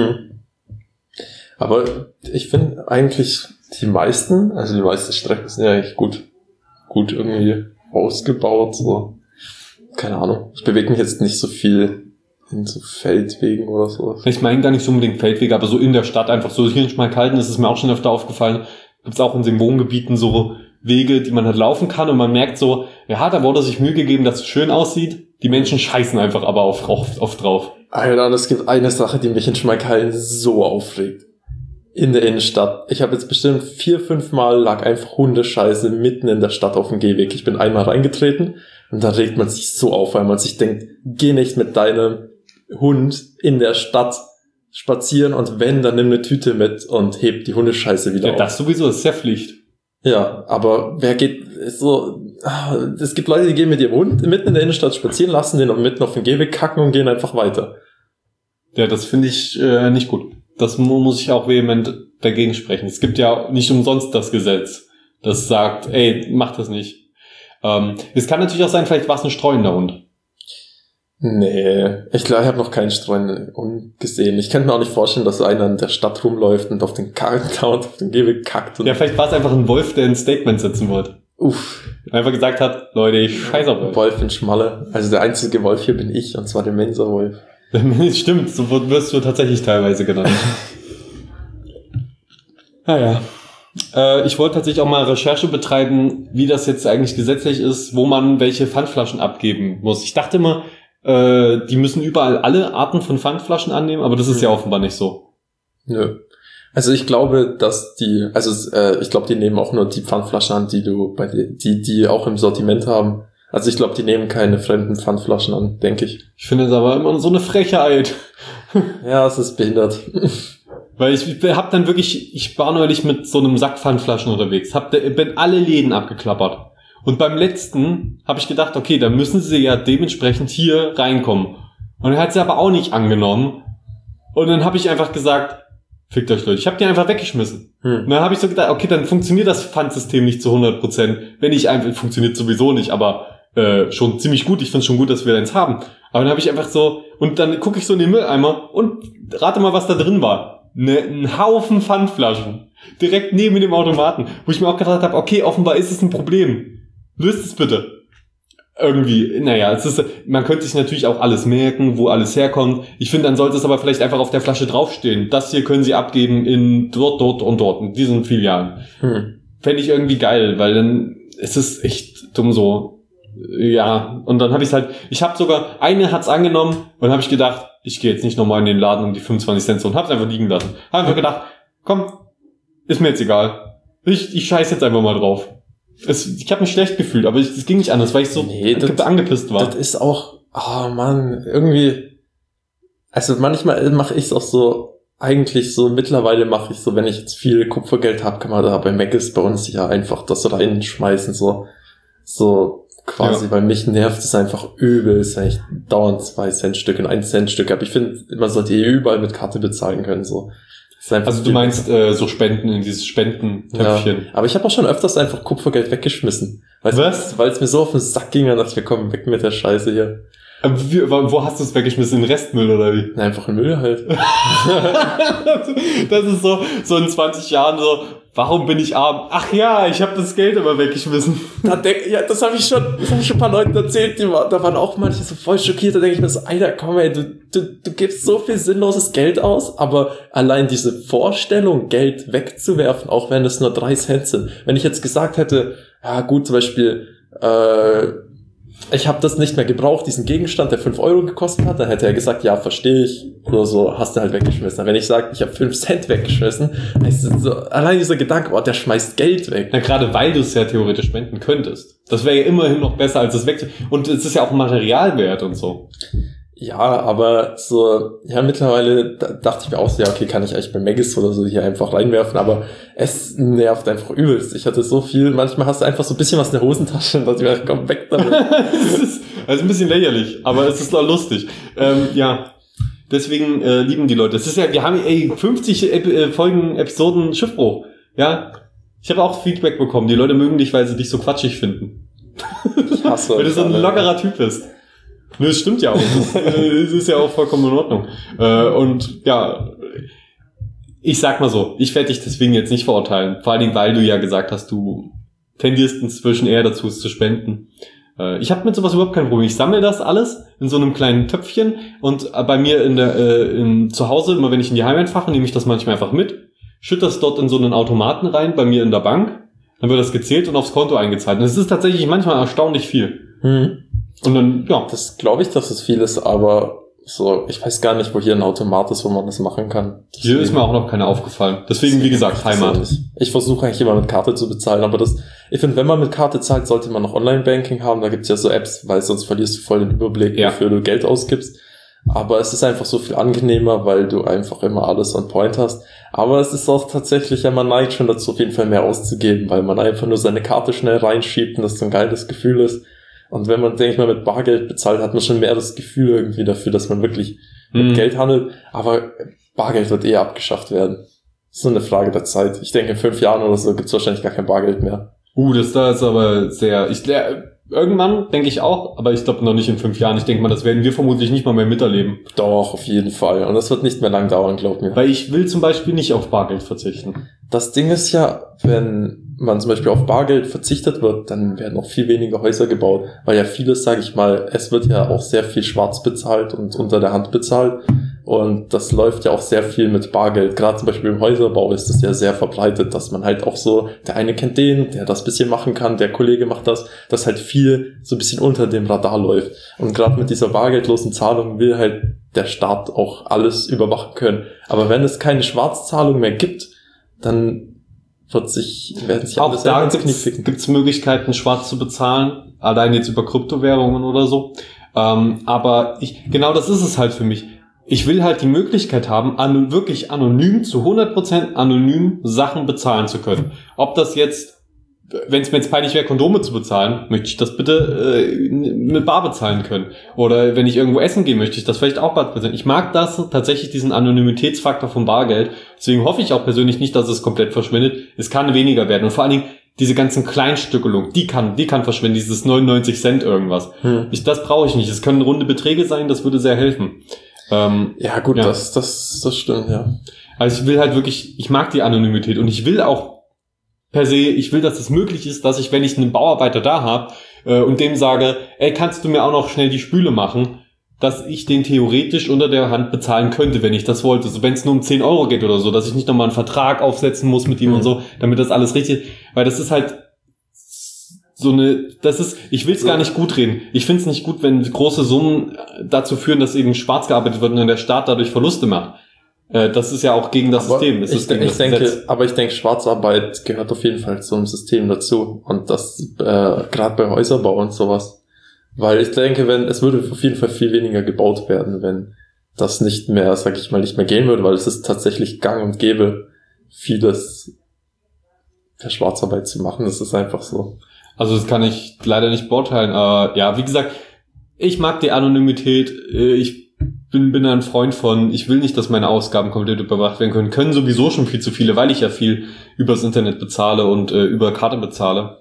Aber ich finde eigentlich die meisten Strecken sind ja eigentlich gut irgendwie ausgebaut, so. Keine Ahnung. Ich bewege mich jetzt nicht so viel in so Feldwegen oder so. Ich meine gar nicht so unbedingt Feldwege, aber so in der Stadt einfach so hier in Schmalkalden ist es mir auch schon öfter aufgefallen. Gibt's auch in den Wohngebieten so Wege, die man halt laufen kann, und man merkt so, ja, da wurde sich Mühe gegeben, dass es schön aussieht. Die Menschen scheißen einfach aber oft drauf. Alter, es gibt eine Sache, die mich in Schmalkalden so aufregt. In der Innenstadt. Ich habe jetzt bestimmt 4-5 Mal lag einfach Hundescheiße mitten in der Stadt auf dem Gehweg. Ich bin einmal reingetreten und da regt man sich so auf, weil man sich denkt, geh nicht mit deinem Hund in der Stadt spazieren, und wenn, dann nimm eine Tüte mit und heb die Hundescheiße wieder auf. Das sowieso, das ist ja Pflicht. Ja, aber wer geht so... Es gibt Leute, die gehen mit ihrem Hund mitten in der Innenstadt spazieren, lassen den mitten auf den Gehweg kacken und gehen einfach weiter. Ja, das finde ich nicht gut. Das muss ich auch vehement dagegen sprechen. Es gibt ja nicht umsonst das Gesetz, das sagt, ey, mach das nicht. Es kann natürlich auch sein, vielleicht war es ein streunender Hund. Nee, ich glaube, ich habe noch keinen Streuen gesehen. Ich könnte mir auch nicht vorstellen, dass so einer in der Stadt rumläuft und auf den auf den Gehweg kackt. Ja, vielleicht war es einfach ein Wolf, der ein Statement setzen wollte. Uff. Einfach gesagt hat, Leute, ich scheiß auf euch. Wolf in Schmalle. Also der einzige Wolf hier bin ich, und zwar der Mensa-Wolf. Stimmt, so wirst du tatsächlich teilweise genannt. Naja. Ich wollte tatsächlich auch mal Recherche betreiben, wie das jetzt eigentlich gesetzlich ist, wo man welche Pfandflaschen abgeben muss. Ich dachte immer, die müssen überall alle Arten von Pfandflaschen annehmen, aber das ist ja offenbar nicht so. Nö. Also ich glaube, dass ich glaube, die nehmen auch nur die Pfandflaschen an, die auch im Sortiment haben. Also ich glaube, die nehmen keine fremden Pfandflaschen an, denke ich. Ich finde es aber immer so eine Frechheit. Ja, es ist behindert. Weil ich war neulich mit so einem Sack Pfandflaschen unterwegs, bin alle Läden abgeklappert. Und beim letzten habe ich gedacht, okay, da müssen sie ja dementsprechend hier reinkommen. Und er hat sie aber auch nicht angenommen. Und dann habe ich einfach gesagt, fickt euch Leute, ich habe die einfach weggeschmissen. Und dann habe ich so gedacht, okay, dann funktioniert das Pfandsystem nicht zu 100%. Wenn ich einfach, funktioniert sowieso nicht, aber schon ziemlich gut. Ich finde es schon gut, dass wir eins haben. Aber dann habe ich einfach so, und dann gucke ich so in den Mülleimer und rate mal, was da drin war. Ein Haufen Pfandflaschen. Direkt neben dem Automaten. Wo ich mir auch gedacht habe, okay, offenbar ist es ein Problem. Löst es bitte. Irgendwie, naja, man könnte sich natürlich auch alles merken, wo alles herkommt. Ich finde, dann sollte es aber vielleicht einfach auf der Flasche draufstehen. Das hier können Sie abgeben in dort und dort, in diesen Filialen. Fände ich irgendwie geil, weil dann ist es echt dumm so. Ja, und dann habe eine hat's angenommen und habe ich gedacht, ich gehe jetzt nicht nochmal in den Laden um die 25 Cent und hab's einfach liegen lassen. Hab einfach gedacht, komm, ist mir jetzt egal. Ich scheiß jetzt einfach mal drauf. Ich habe mich schlecht gefühlt, aber es ging nicht anders, weil ich so angepisst war. Das ist auch, oh Mann, irgendwie, also manchmal mache ich es auch so, eigentlich so, mittlerweile mache ich so, wenn ich jetzt viel Kupfergeld habe, kann man da bei Mc's bei uns ja einfach das reinschmeißen, so quasi, ja. Weil mich nervt es einfach übel, es ist eigentlich dauernd 2-Cent-Stück und 1-Cent-Stück, aber ich finde, man sollte überall mit Karte bezahlen können, so. Also du meinst so Spenden in dieses Spendentöpfchen. Ja, aber ich habe auch schon öfters einfach Kupfergeld weggeschmissen. Was? Weil es mir so auf den Sack ging, dann dachte ich, wir kommen weg mit der Scheiße hier. Wo hast du es weggeschmissen? In Restmüll oder wie? Na, einfach in Müll halt. Das ist so in 20 Jahren so, warum bin ich arm? Ach ja, ich habe das Geld aber weggeschmissen. Das habe ich schon ein paar Leuten erzählt, da waren auch manche so voll schockiert, da denke ich mir so, Alter, komm ey, du gibst so viel sinnloses Geld aus, aber allein diese Vorstellung, Geld wegzuwerfen, auch wenn es nur 3 Cent sind. Wenn ich jetzt gesagt hätte, ja gut, zum Beispiel, ich habe das nicht mehr gebraucht, diesen Gegenstand, der 5 Euro gekostet hat, dann hätte er gesagt, ja, verstehe ich, oder so, hast du halt weggeschmissen. Wenn ich sage, ich habe 5 Cent weggeschmissen, heißt es so, allein dieser Gedanke, der schmeißt Geld weg. Na, gerade weil du es ja theoretisch spenden könntest. Das wäre ja immerhin noch besser, als es weg. Und es ist ja auch Materialwert und so. Ja, aber so, ja, mittlerweile dachte ich mir auch so, ja, okay, kann ich eigentlich bei Maggis oder so hier einfach reinwerfen, aber es nervt einfach übelst. Ich hatte so viel, manchmal hast du einfach so ein bisschen was in der Hosentasche und dachte ich mir, komm weg damit. Das ist ein bisschen lächerlich, aber es ist doch lustig. Ja, deswegen lieben die Leute. Es ist ja, wir haben 50 Episoden Schiffbruch. Ja, ich habe auch Feedback bekommen. Die Leute mögen dich, weil sie dich so quatschig finden. Ich hasse weil du so ein lockerer Typ bist. Ne, das stimmt ja auch. Das ist ja auch vollkommen in Ordnung. Und ja, ich sag mal so, ich werde dich deswegen jetzt nicht verurteilen. Vor allen Dingen, weil du ja gesagt hast, du tendierst inzwischen eher dazu, es zu spenden. Ich habe mit sowas überhaupt kein Problem. Ich sammle das alles in so einem kleinen Töpfchen und bei mir zu Hause, immer wenn ich in die Heimat fahre, nehme ich das manchmal einfach mit, schütte das dort in so einen Automaten rein, bei mir in der Bank, dann wird das gezählt und aufs Konto eingezahlt. Und es ist tatsächlich manchmal erstaunlich viel. Und dann, ja. Das glaube ich, dass es viel ist, aber so, ich weiß gar nicht, wo hier ein Automat ist, wo man das machen kann. Hier ist mir auch noch keiner aufgefallen. Deswegen, wie gesagt, Heimat. Ich versuche eigentlich immer mit Karte zu bezahlen, aber ich finde, wenn man mit Karte zahlt, sollte man noch Online-Banking haben. Da gibt's ja so Apps, weil sonst verlierst du voll den Überblick, wofür du Geld ausgibst. Aber es ist einfach so viel angenehmer, weil du einfach immer alles on point hast. Aber es ist auch tatsächlich, ja, man neigt schon dazu, auf jeden Fall mehr auszugeben, weil man einfach nur seine Karte schnell reinschiebt und das so ein geiles Gefühl ist. Und wenn man, denke ich mal, mit Bargeld bezahlt, hat man schon mehr das Gefühl irgendwie dafür, dass man wirklich mit Geld handelt. Aber Bargeld wird eher abgeschafft werden. Das ist nur eine Frage der Zeit. Ich denke, in 5 Jahren oder so gibt's wahrscheinlich gar kein Bargeld mehr. Das da ist aber sehr... Irgendwann, denke ich auch, aber ich glaube noch nicht in 5 Jahren. Ich denke mal, das werden wir vermutlich nicht mal mehr miterleben. Doch, auf jeden Fall. Und das wird nicht mehr lang dauern, glaub mir. Weil ich will zum Beispiel nicht auf Bargeld verzichten. Das Ding ist ja, wenn man zum Beispiel auf Bargeld verzichtet wird, dann werden noch viel weniger Häuser gebaut. Weil ja vieles, sage ich mal, es wird ja auch sehr viel schwarz bezahlt und unter der Hand bezahlt. Und das läuft ja auch sehr viel mit Bargeld. Gerade zum Beispiel im Häuserbau ist das ja sehr verbreitet, dass man halt auch so, der eine kennt den, der das bisschen machen kann, der Kollege macht das, dass halt viel so ein bisschen unter dem Radar läuft. Und gerade mit dieser bargeldlosen Zahlung will halt der Staat auch alles überwachen können. Aber wenn es keine Schwarzzahlung mehr gibt, dann werden sich auch alles da ins Knie ficken. gibt's Möglichkeiten, schwarz zu bezahlen, allein jetzt über Kryptowährungen oder so. Aber genau das ist es halt für mich. Ich will halt die Möglichkeit haben, wirklich anonym, zu 100% anonym Sachen bezahlen zu können. Ob das jetzt, wenn es mir jetzt peinlich wäre, Kondome zu bezahlen, möchte ich das bitte mit bar bezahlen können. Oder wenn ich irgendwo essen gehe, möchte ich das vielleicht auch bar bezahlen. Ich mag das tatsächlich, diesen Anonymitätsfaktor vom Bargeld. Deswegen hoffe ich auch persönlich nicht, dass es komplett verschwindet. Es kann weniger werden. Und vor allen Dingen diese ganzen Kleinstückelungen, die kann verschwinden. Dieses 99 Cent irgendwas. Das brauche ich nicht. Es können runde Beträge sein, das würde sehr helfen. Ja gut, ja. Das stimmt, ja. Also ich will halt wirklich, ich mag die Anonymität und ich will auch per se, ich will, dass es möglich ist, dass ich, wenn ich einen Bauarbeiter da habe und dem sage, ey, kannst du mir auch noch schnell die Spüle machen, dass ich den theoretisch unter der Hand bezahlen könnte, wenn ich das wollte. So, wenn es nur um 10 Euro geht oder so, dass ich nicht nochmal einen Vertrag aufsetzen muss mit ihm und so, damit das alles richtig ist. Weil das ist halt ich will es gar nicht gut reden. Ich finde es nicht gut, wenn große Summen dazu führen, dass eben schwarz gearbeitet wird und dann der Staat dadurch Verluste macht. Das ist ja auch gegen das System. Aber ich denke, Schwarzarbeit gehört auf jeden Fall zum System dazu. Und das gerade bei Häuserbau und sowas. Weil ich denke, es würde auf jeden Fall viel weniger gebaut werden, wenn das nicht mehr, sag ich mal, nicht mehr gehen würde, weil es ist tatsächlich gang und gäbe, vieles per Schwarzarbeit zu machen. Das ist einfach so. Also das kann ich leider nicht beurteilen. Ja, wie gesagt, ich mag die Anonymität. Ich bin ein Freund von, ich will nicht, dass meine Ausgaben komplett überwacht werden können. Können sowieso schon viel zu viele, weil ich ja viel übers Internet bezahle und über Karte bezahle.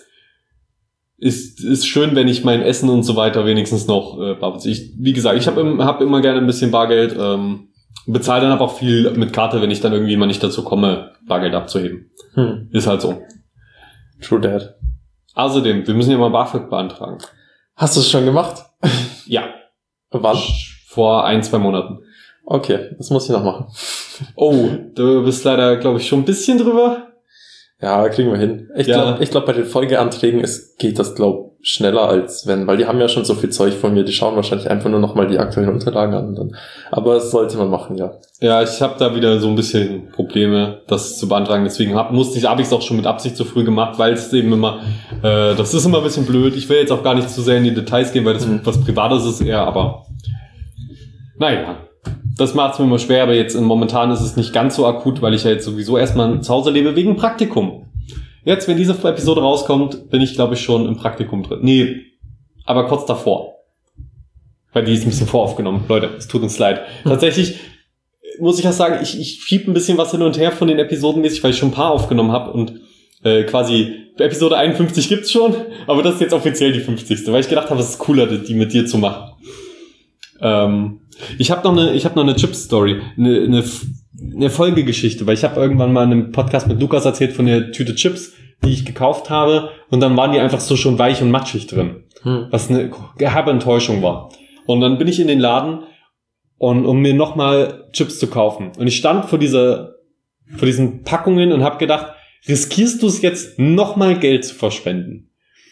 Ist schön, wenn ich mein Essen und so weiter wenigstens noch wie gesagt, ich hab immer gerne ein bisschen Bargeld. Bezahle dann aber auch viel mit Karte, wenn ich dann irgendwie mal nicht dazu komme, Bargeld abzuheben. Ist halt so. True that. Außerdem, wir müssen ja mal BAföG beantragen. Hast du es schon gemacht? Ja. Wann? Vor 1-2 Monaten. Okay, das muss ich noch machen. Oh, du bist leider, glaube ich, schon ein bisschen drüber. Ja, kriegen wir hin. Ich glaube, bei den Folgeanträgen geht das, schneller als weil die haben ja schon so viel Zeug von mir, die schauen wahrscheinlich einfach nur noch mal die aktuellen Unterlagen an. Dann. Aber das sollte man machen, ja. Ja, ich habe da wieder so ein bisschen Probleme, das zu beantragen. Deswegen habe ich es auch schon mit Absicht so früh gemacht, weil es eben immer, das ist immer ein bisschen blöd. Ich will jetzt auch gar nicht zu sehr in die Details gehen, weil das was Privates ist eher, aber naja. Das macht es mir immer schwer, aber jetzt momentan ist es nicht ganz so akut, weil ich ja jetzt sowieso erstmal zu Hause lebe wegen Praktikum. Jetzt, wenn diese Episode rauskommt, bin ich, glaube ich, schon im Praktikum drin. Nee, aber kurz davor. Weil die ist ein bisschen voraufgenommen. Leute, es tut uns leid. Tatsächlich muss ich auch sagen, ich schiebe ein bisschen was hin und her von den Episoden mäßig, weil ich schon ein paar aufgenommen habe und quasi Episode 51 gibt's schon, aber das ist jetzt offiziell die 50. Weil ich gedacht habe, es ist cooler, die mit dir zu machen. Ich habe noch eine Chips-Story, eine Folgegeschichte, weil ich habe irgendwann mal in einem Podcast mit Lukas erzählt von der Tüte Chips, die ich gekauft habe, und dann waren die einfach so schon weich und matschig drin, was eine herbe Enttäuschung war. Und dann bin ich in den Laden, um mir nochmal Chips zu kaufen. Und ich stand vor diesen Packungen und habe gedacht, riskierst du es jetzt nochmal Geld zu verschwenden?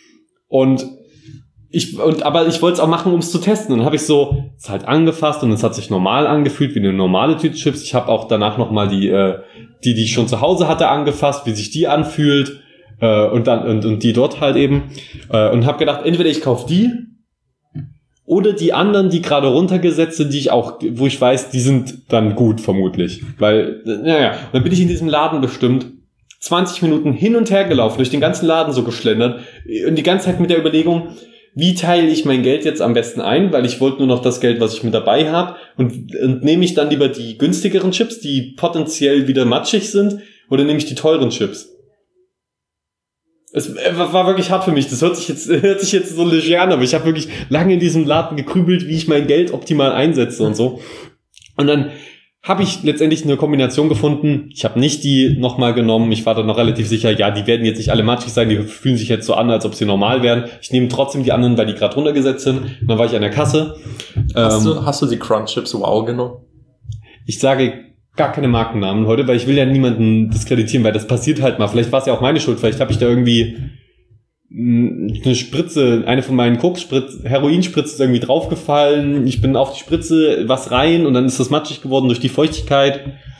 Aber ich wollte es auch machen, um es zu testen. Und dann habe ich es halt angefasst und es hat sich normal angefühlt, wie eine normale Tüte Chips. Ich habe auch danach nochmal die ich schon zu Hause hatte, angefasst, wie sich die anfühlt und die dort halt eben. Und habe gedacht, entweder ich kaufe die oder die anderen, die gerade runtergesetzt sind, wo ich weiß, die sind dann gut vermutlich. Weil, naja, dann bin ich in diesem Laden bestimmt 20 Minuten hin und her gelaufen, durch den ganzen Laden so geschlendert und die ganze Zeit mit der Überlegung, wie teile ich mein Geld jetzt am besten ein, weil ich wollte nur noch das Geld, was ich mit dabei habe, und nehme ich dann lieber die günstigeren Chips, die potenziell wieder matschig sind, oder nehme ich die teuren Chips? Es war wirklich hart für mich. Das hört sich jetzt so leger an, aber ich habe wirklich lange in diesem Laden gekrübelt, wie ich mein Geld optimal einsetze und so. Und dann habe ich letztendlich eine Kombination gefunden. Ich habe nicht die nochmal genommen. Ich war dann noch relativ sicher, ja, die werden jetzt nicht alle matschig sein. Die fühlen sich jetzt so an, als ob sie normal wären. Ich nehme trotzdem die anderen, weil die gerade runtergesetzt sind. Und dann war ich an der Kasse. Hast du die Crunch Chips Wow genommen? Ich sage gar keine Markennamen heute, weil ich will ja niemanden diskreditieren, weil das passiert halt mal. Vielleicht war es ja auch meine Schuld. Vielleicht habe ich da irgendwie eine Spritze, eine von meinen Heroinspritzen ist irgendwie draufgefallen. Ich bin auf die Spritze, was rein und dann ist das matschig geworden durch die Feuchtigkeit.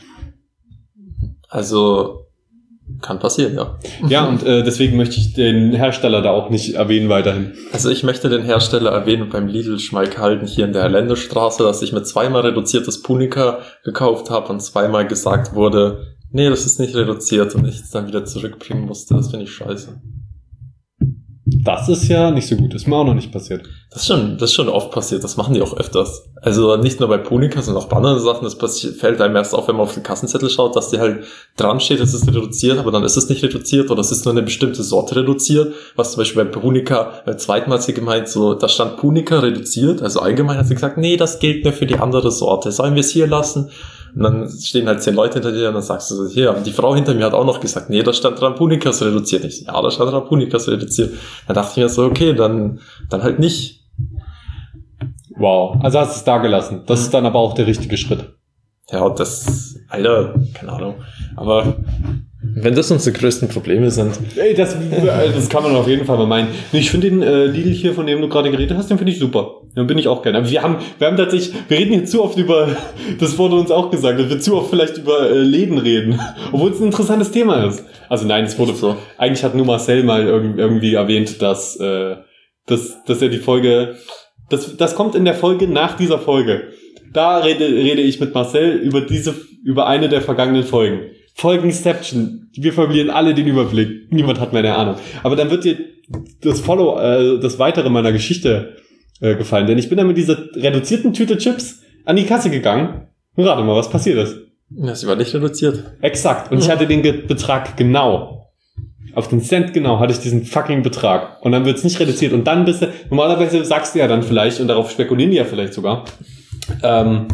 Also kann passieren, ja. Ja, und deswegen möchte ich den Hersteller da auch nicht erwähnen weiterhin. Also ich möchte den Hersteller erwähnen beim Lidl-Schmalkalden hier in der Länderstraße, dass ich mir 2-mal reduziertes Punika gekauft habe und 2-mal gesagt wurde, nee, das ist nicht reduziert und ich es dann wieder zurückbringen musste. Das finde ich scheiße. Das ist ja nicht so gut. Ist mir auch noch nicht passiert. Das ist schon oft passiert. Das machen die auch öfters. Also nicht nur bei Punika, sondern auch bei anderen Sachen. Das fällt einem erst auf, wenn man auf den Kassenzettel schaut, dass die halt dran steht, es ist reduziert, aber dann ist es nicht reduziert oder es ist nur eine bestimmte Sorte reduziert. Was zum Beispiel bei Punika, beim zweiten Mal hat sie gemeint, so, da stand Punika reduziert. Also allgemein hat sie gesagt, nee, das gilt nur für die andere Sorte. Sollen wir es hier lassen? Und dann stehen halt 10 Leute hinter dir und dann sagst du so, hier, aber die Frau hinter mir hat auch noch gesagt, nee, da stand dran Punikas reduziert. Ich so, ja, da stand dran Punikas reduziert. Dann dachte ich mir so, okay, dann halt nicht. Wow, also hast du es da gelassen. Das ist dann aber auch der richtige Schritt. Ja, Alter, keine Ahnung. Aber wenn das unsere größten Probleme sind. Ey, das kann man auf jeden Fall mal meinen. Ich finde den Lidl hier, von dem du gerade geredet hast, den finde ich super. Den bin ich auch gerne. Aber wir haben tatsächlich, wir reden hier zu oft über, das wurde uns auch gesagt, dass wir zu oft vielleicht über Läden reden. Obwohl es ein interessantes Thema ist. Also nein, es wurde so. Eigentlich hat nur Marcel mal irgendwie erwähnt, dass er die Folge, das kommt in der Folge nach dieser Folge. Da rede ich mit Marcel über eine der vergangenen Folgen. Folgenception. Wir verlieren alle den Überblick. Niemand hat mehr eine Ahnung. Aber dann wird dir das Weitere meiner Geschichte gefallen. Denn ich bin dann mit dieser reduzierten Tüte Chips an die Kasse gegangen. Und rate mal, was passiert ist. Ja, sie war nicht reduziert. Exakt. Und ich hatte den Betrag genau. Auf den Cent genau hatte ich diesen fucking Betrag. Und dann wird es nicht reduziert. Und dann normalerweise sagst du ja dann vielleicht, und darauf spekulieren die ja vielleicht sogar, dann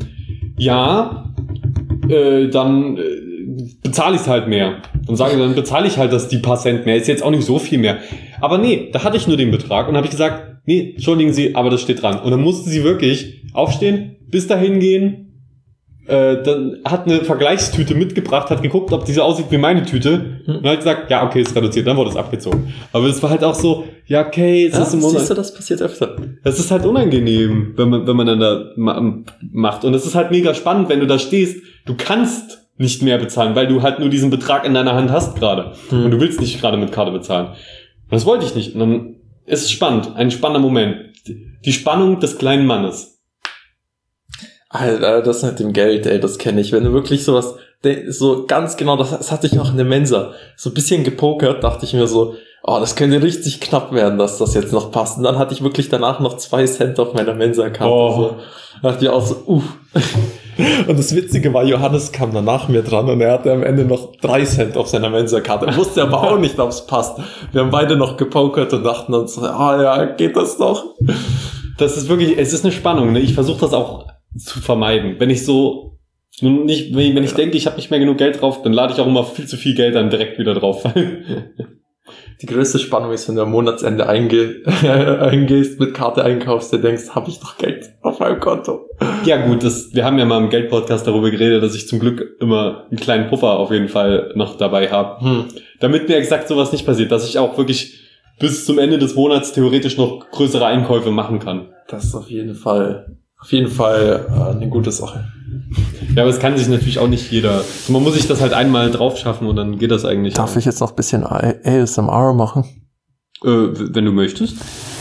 bezahle ich es halt mehr. Dann bezahle ich halt die paar Cent mehr. Ist jetzt auch nicht so viel mehr. Aber nee, da hatte ich nur den Betrag und habe ich gesagt, nee, entschuldigen Sie, aber das steht dran. Und dann musste sie wirklich aufstehen, bis dahin gehen, dann hat eine Vergleichstüte mitgebracht, hat geguckt, ob diese aussieht wie meine Tüte und hat gesagt, ja, okay, ist reduziert, dann wurde es abgezogen. Aber es war halt auch so, ja, okay, es ist im Monat. Siehst du, das passiert öfter. Es ist halt unangenehm, wenn man dann da macht. Und es ist halt mega spannend, wenn du da stehst, du kannst nicht mehr bezahlen, weil du halt nur diesen Betrag in deiner Hand hast gerade. Und du willst nicht gerade mit Karte bezahlen. Und das wollte ich nicht. Und dann ist es spannend, ein spannender Moment. Die Spannung des kleinen Mannes. Alter, das mit dem Geld, ey, das kenne ich. Wenn du wirklich sowas, so ganz genau, das hatte ich noch in der Mensa, so ein bisschen gepokert, dachte ich mir so, oh, das könnte richtig knapp werden, dass das jetzt noch passt. Und dann hatte ich wirklich danach noch 2 Cent auf meiner Mensa-Karte. Oh. So. Da dachte ich auch so, Und das Witzige war, Johannes kam dann nach mir dran und er hatte am Ende noch 3 Cent auf seiner Mensa-Karte. Er wusste aber auch nicht, ob es passt. Wir haben beide noch gepokert und dachten uns, ja, geht das noch? Das ist wirklich, es ist eine Spannung, ne? Ich versuche das auch zu vermeiden. Wenn ich denke, ich habe nicht mehr genug Geld drauf, dann lade ich auch immer viel zu viel Geld dann direkt wieder drauf. Die größte Spannung ist, wenn du am Monatsende eingehst, mit Karte einkaufst, du denkst, habe ich noch Geld auf meinem Konto? Ja gut, wir haben ja mal im Geldpodcast darüber geredet, dass ich zum Glück immer einen kleinen Puffer auf jeden Fall noch dabei habe. Damit mir exakt sowas nicht passiert, dass ich auch wirklich bis zum Ende des Monats theoretisch noch größere Einkäufe machen kann. Das ist auf jeden Fall eine gute Sache. Ja, aber es kann sich natürlich auch nicht jeder. Man muss sich das halt einmal drauf schaffen und dann geht das eigentlich. Darf ich jetzt noch ein bisschen ASMR machen? Wenn du möchtest.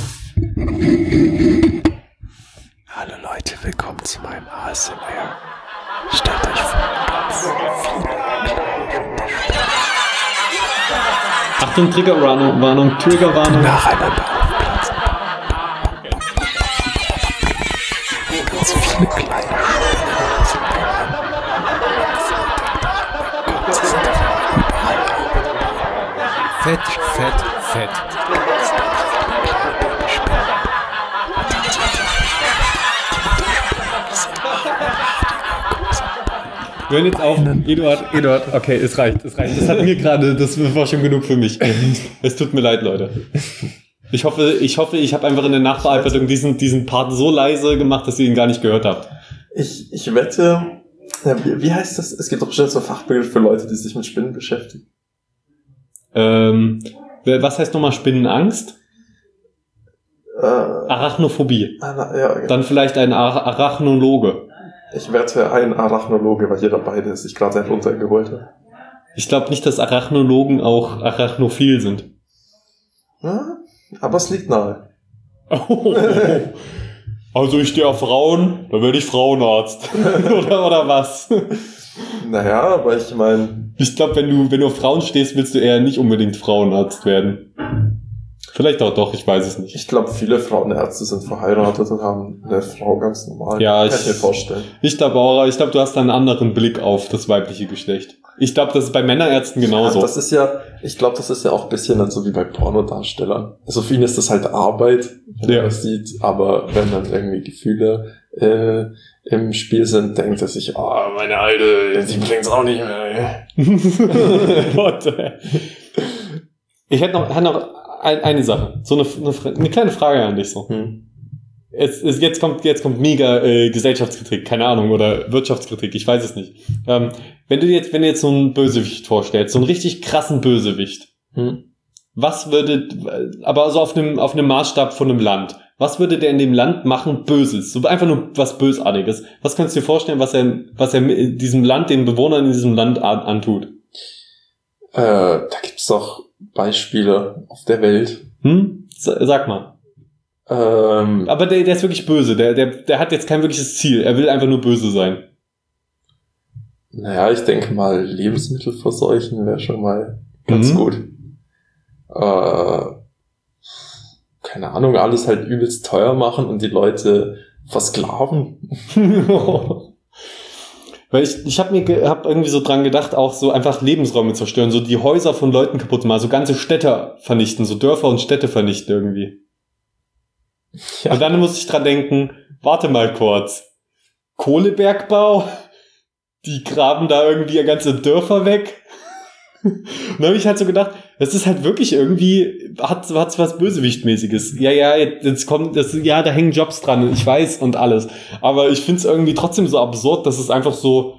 Hallo Leute, willkommen zu meinem ASMR. Stellt euch vor, ganz viele Achtung, Triggerwarnung. nacheinander aufplatzen. Ganz viele kleine Fett, Fett. Wir hören jetzt auf. Eduard, okay, es reicht. Das hat mir gerade, das war schon genug für mich. Es tut mir leid, Leute. Ich hoffe, ich habe einfach in der Nachbearbeitung diesen Part so leise gemacht, dass ihr ihn gar nicht gehört habt. Ich wette, ja, wie heißt das? Es gibt doch bestimmt so Fachbegriff für Leute, die sich mit Spinnen beschäftigen. Was heißt nochmal Spinnenangst? Arachnophobie. Ja, genau. Dann vielleicht ein Arachnologe. Ich wette, ein Arachnologe, weil hier dabei der sich gerade einen runtergeholt hat. Ich glaube nicht, dass Arachnologen auch arachnophil sind. Ja, aber es liegt nahe. Oh. Also ich stehe auf Frauen, dann werde ich Frauenarzt. oder was? Naja, aber ich meine... Ich glaube, wenn du auf Frauen stehst, willst du eher nicht unbedingt Frauenarzt werden. Vielleicht auch doch, ich weiß es nicht. Ich glaube, viele Frauenärzte sind verheiratet und haben eine Frau ganz normal. Ja, kann ich mir vorstellen. Ich glaube auch, du hast da einen anderen Blick auf das weibliche Geschlecht. Ich glaube, das ist bei Männerärzten genauso. Ja, ich glaube, das ist ja auch ein bisschen dann so wie bei Pornodarstellern. Also für ihn ist das halt Arbeit, wenn er das sieht, aber wenn dann irgendwie Gefühle im Spiel sind, denkt er sich, meine Alte, die bringt's auch nicht mehr. Gott, ich hätte noch eine Sache, so eine kleine Frage an dich so. Jetzt kommt mega Gesellschaftskritik, keine Ahnung, oder Wirtschaftskritik, ich weiß es nicht. Wenn du jetzt so einen Bösewicht vorstellst, so einen richtig krassen Bösewicht, was würde, aber so auf einem Maßstab von einem Land, was würde der in dem Land machen Böses? So einfach nur was Bösartiges. Was kannst du dir vorstellen, was er diesem Land, den Bewohnern in diesem Land antut? Da gibt's doch Beispiele auf der Welt. Sag mal. Aber der ist wirklich böse. Der hat jetzt kein wirkliches Ziel. Er will einfach nur böse sein. Naja, ich denke mal, Lebensmittel verseuchen wäre schon mal ganz gut. Keine Ahnung, alles halt übelst teuer machen und die Leute versklaven. Weil ich habe irgendwie so dran gedacht, auch so einfach Lebensräume zerstören, so die Häuser von Leuten kaputt machen, so ganze Städte vernichten, so Dörfer und Städte vernichten irgendwie. Ja. Und dann musste ich dran denken, warte mal kurz, Kohlebergbau, die graben da irgendwie ganze Dörfer weg. Und dann habe ich halt so gedacht, das ist halt wirklich irgendwie, hat's was Bösewichtmäßiges. Ja, jetzt kommt das, ja, da hängen Jobs dran, ich weiß und alles. Aber ich find's irgendwie trotzdem so absurd, dass es einfach so,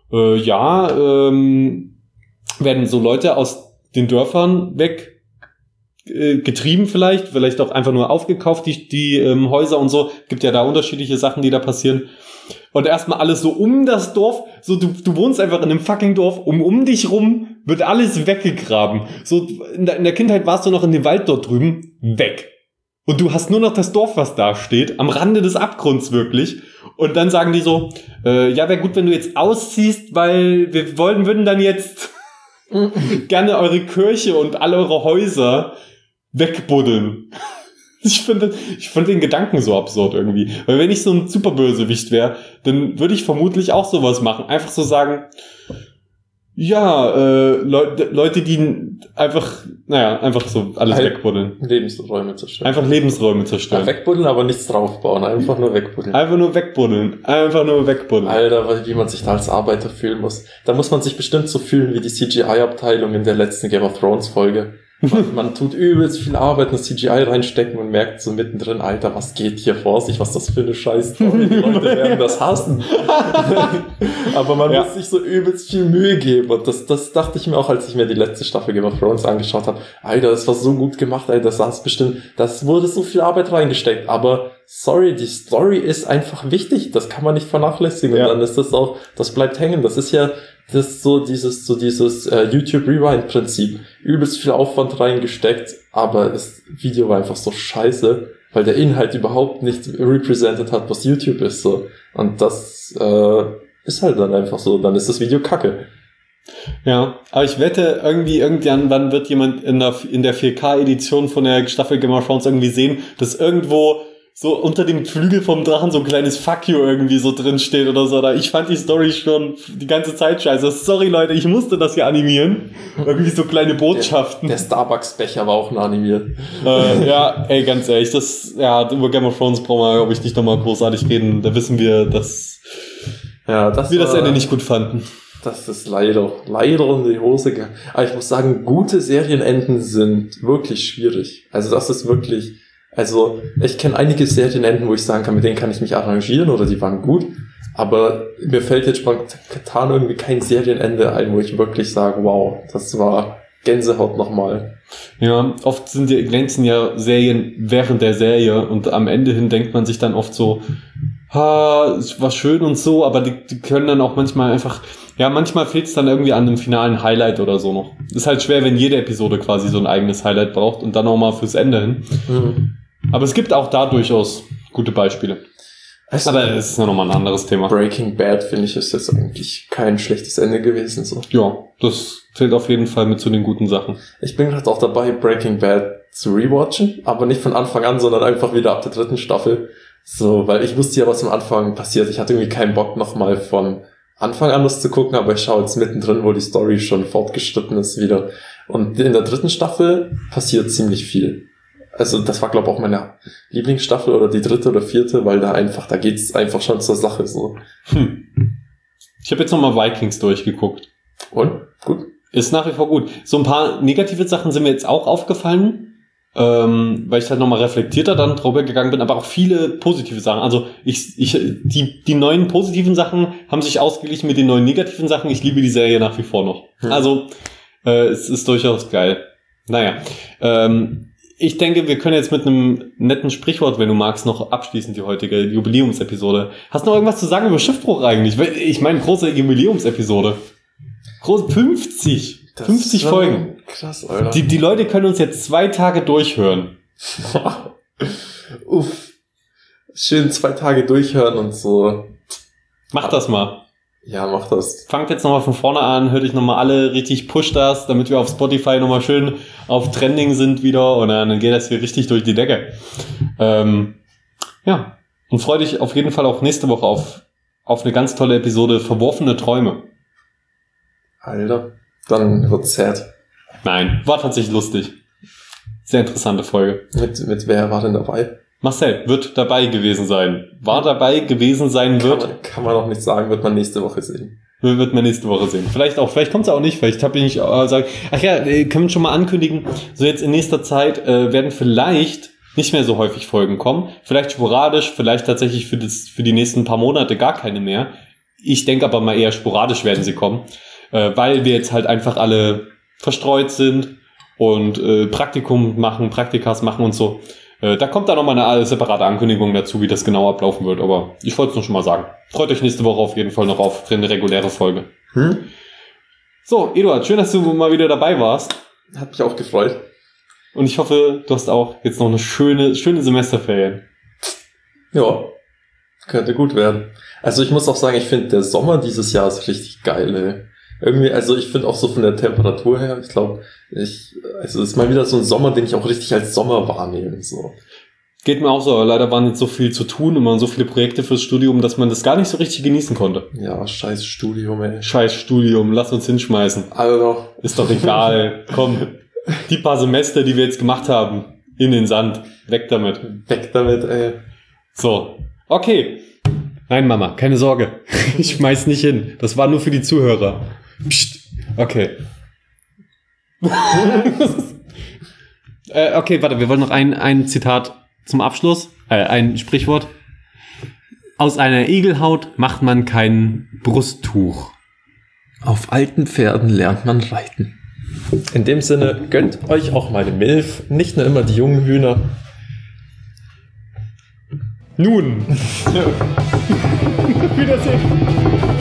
werden so Leute aus den Dörfern weg getrieben vielleicht auch einfach nur aufgekauft, die Häuser und so. Gibt ja da unterschiedliche Sachen, die da passieren. Und erstmal alles so um das Dorf, so du wohnst einfach in einem fucking Dorf, um dich rum wird alles weggegraben. So in der Kindheit warst du noch in dem Wald dort drüben, weg. Und du hast nur noch das Dorf, was da steht, am Rande des Abgrunds wirklich. Und dann sagen die so, ja, wäre gut, wenn du jetzt ausziehst, weil wir würden dann jetzt gerne eure Kirche und all eure Häuser wegbuddeln. Ich finde den Gedanken so absurd irgendwie. Weil wenn ich so ein Superbösewicht wäre, dann würde ich vermutlich auch sowas machen. Einfach so sagen, ja, Leute, die einfach so alles halt wegbuddeln. Lebensräume zerstören. Einfach Lebensräume zerstören. Ja, wegbuddeln, aber nichts draufbauen. Einfach nur wegbuddeln. Einfach nur wegbuddeln. Alter, wie man sich da als Arbeiter fühlen muss. Da muss man sich bestimmt so fühlen wie die CGI-Abteilung in der letzten Game of Thrones Folge. Man tut übelst viel Arbeit in das CGI reinstecken und merkt so mittendrin, Alter, was geht hier vor sich? Was ist das für eine Scheiß-Story? Die Leute werden das hassen. Aber man muss sich so übelst viel Mühe geben. Und das dachte ich mir auch, als ich mir die letzte Staffel Game of Thrones angeschaut habe. Alter, das war so gut gemacht, Alter. Das wurde so viel Arbeit reingesteckt. Aber sorry, die Story ist einfach wichtig. Das kann man nicht vernachlässigen. Und dann ist das auch, das bleibt hängen. Das ist ja dieses YouTube Rewind Prinzip. Übelst viel Aufwand reingesteckt, aber das Video war einfach so scheiße, weil der Inhalt überhaupt nicht represented hat, was YouTube ist, so. Und das, ist halt dann einfach so. Dann ist das Video kacke. Ja, aber ich wette, irgendwann wird jemand in der 4K-Edition von der Staffel Game of Thrones irgendwie sehen, dass irgendwo so unter dem Flügel vom Drachen so ein kleines Fuck you irgendwie so drin steht oder so. Ich fand die Story schon die ganze Zeit scheiße. Sorry Leute, ich musste das hier animieren. Irgendwie so kleine Botschaften. Der Starbucks-Becher war auch nur animiert. Ja, ey, ganz ehrlich, über Game of Thrones brauchen wir, glaube ich, nicht nochmal großartig reden. Da wissen wir, dass wir das Ende nicht gut fanden. Das ist leider in die Hose gegangen. Aber ich muss sagen, gute Serienenden sind wirklich schwierig. Also das ist wirklich... Also, ich kenne einige Serienenden, wo ich sagen kann, mit denen kann ich mich arrangieren oder die waren gut. Aber mir fällt jetzt spontan irgendwie kein Serienende ein, wo ich wirklich sage, wow, das war Gänsehaut nochmal. Ja, oft glänzen ja Serien während der Serie und am Ende hin denkt man sich dann oft so, es war schön und so, aber die können dann auch manchmal einfach, ja, manchmal fehlt es dann irgendwie an einem finalen Highlight oder so noch. Ist halt schwer, wenn jede Episode quasi so ein eigenes Highlight braucht und dann auch mal fürs Ende hin. Mhm. Aber es gibt auch da durchaus gute Beispiele. Aber es ist nochmal ein anderes Thema. Breaking Bad, finde ich, ist jetzt eigentlich kein schlechtes Ende gewesen. So. Ja, das zählt auf jeden Fall mit zu den guten Sachen. Ich bin gerade auch dabei, Breaking Bad zu rewatchen, aber nicht von Anfang an, sondern einfach wieder ab der 3. Staffel. So, weil ich wusste ja, was am Anfang passiert. Ich hatte irgendwie keinen Bock, nochmal von Anfang an das zu gucken, aber ich schaue jetzt mittendrin, wo die Story schon fortgeschritten ist, wieder. Und in der 3. Staffel passiert ziemlich viel. Also das war, glaube ich, auch meine Lieblingsstaffel oder die 3. oder 4., weil da geht's einfach schon zur Sache so. Ich habe jetzt nochmal Vikings durchgeguckt. Und? Gut? Ist nach wie vor gut. So ein paar negative Sachen sind mir jetzt auch aufgefallen, weil ich halt nochmal reflektierter dann drüber gegangen bin, aber auch viele positive Sachen. Also die neuen positiven Sachen haben sich ausgeglichen mit den neuen negativen Sachen. Ich liebe die Serie nach wie vor noch. Also es ist durchaus geil. Naja, ich denke, wir können jetzt mit einem netten Sprichwort, wenn du magst, noch abschließen, die heutige Jubiläumsepisode. Hast du noch irgendwas zu sagen über Schiffbruch eigentlich? Ich meine, große Jubiläumsepisode. 50 Folgen. Krass, Alter. Die Leute können uns jetzt 2 Tage durchhören. Uff. Schön 2 Tage durchhören und so. Mach das mal. Ja, mach das. Fangt jetzt nochmal von vorne an, hört euch nochmal alle richtig, push das, damit wir auf Spotify nochmal schön auf Trending sind wieder und dann geht das hier richtig durch die Decke. Ja, und freut dich auf jeden Fall auch nächste Woche auf eine ganz tolle Episode Verworfene Träume. Alter, dann wird's sad. Nein, war tatsächlich lustig. Sehr interessante Folge. Mit wer war denn dabei? Marcel wird dabei gewesen sein. War dabei gewesen sein wird. Kann man noch nicht sagen, wird man nächste Woche sehen. Wird man nächste Woche sehen. Vielleicht kommt es auch nicht, vielleicht habe ich nicht sagen. Ach ja, können wir schon mal ankündigen, so jetzt in nächster Zeit werden vielleicht nicht mehr so häufig Folgen kommen. Vielleicht sporadisch, vielleicht tatsächlich für die nächsten paar Monate gar keine mehr. Ich denke aber mal eher sporadisch werden sie kommen, weil wir jetzt halt einfach alle verstreut sind und Praktikas machen und so. Da kommt dann nochmal eine separate Ankündigung dazu, wie das genau ablaufen wird. Aber ich wollte es nur schon mal sagen. Freut euch nächste Woche auf jeden Fall noch auf eine reguläre Folge. So, Eduard, schön, dass du mal wieder dabei warst. Hat mich auch gefreut. Und ich hoffe, du hast auch jetzt noch eine schöne Semesterferien. Ja, könnte gut werden. Also ich muss auch sagen, ich finde, der Sommer dieses Jahr ist richtig geil, ey. Irgendwie, also ich finde auch so von der Temperatur her, ich glaube, es ist mal wieder so ein Sommer, den ich auch richtig als Sommer wahrnehme, so. Geht mir auch so, aber leider waren jetzt so viel zu tun und so viele Projekte fürs Studium, dass man das gar nicht so richtig genießen konnte. Ja, scheiß Studium, ey. Scheiß Studium, lass uns hinschmeißen. Alter. Ist doch egal, komm. Die paar Semester, die wir jetzt gemacht haben, in den Sand. Weg damit. Weg damit, ey. So, okay. Nein, Mama, keine Sorge. Ich schmeiß nicht hin. Das war nur für die Zuhörer. Psst. Okay. Okay, warte, wir wollen noch ein Zitat zum Abschluss. Ein Sprichwort. Aus einer Igelhaut macht man kein Brusttuch. Auf alten Pferden lernt man reiten. In dem Sinne, gönnt euch auch meine Milf, nicht nur immer die jungen Hühner. Nun. Wiedersehen.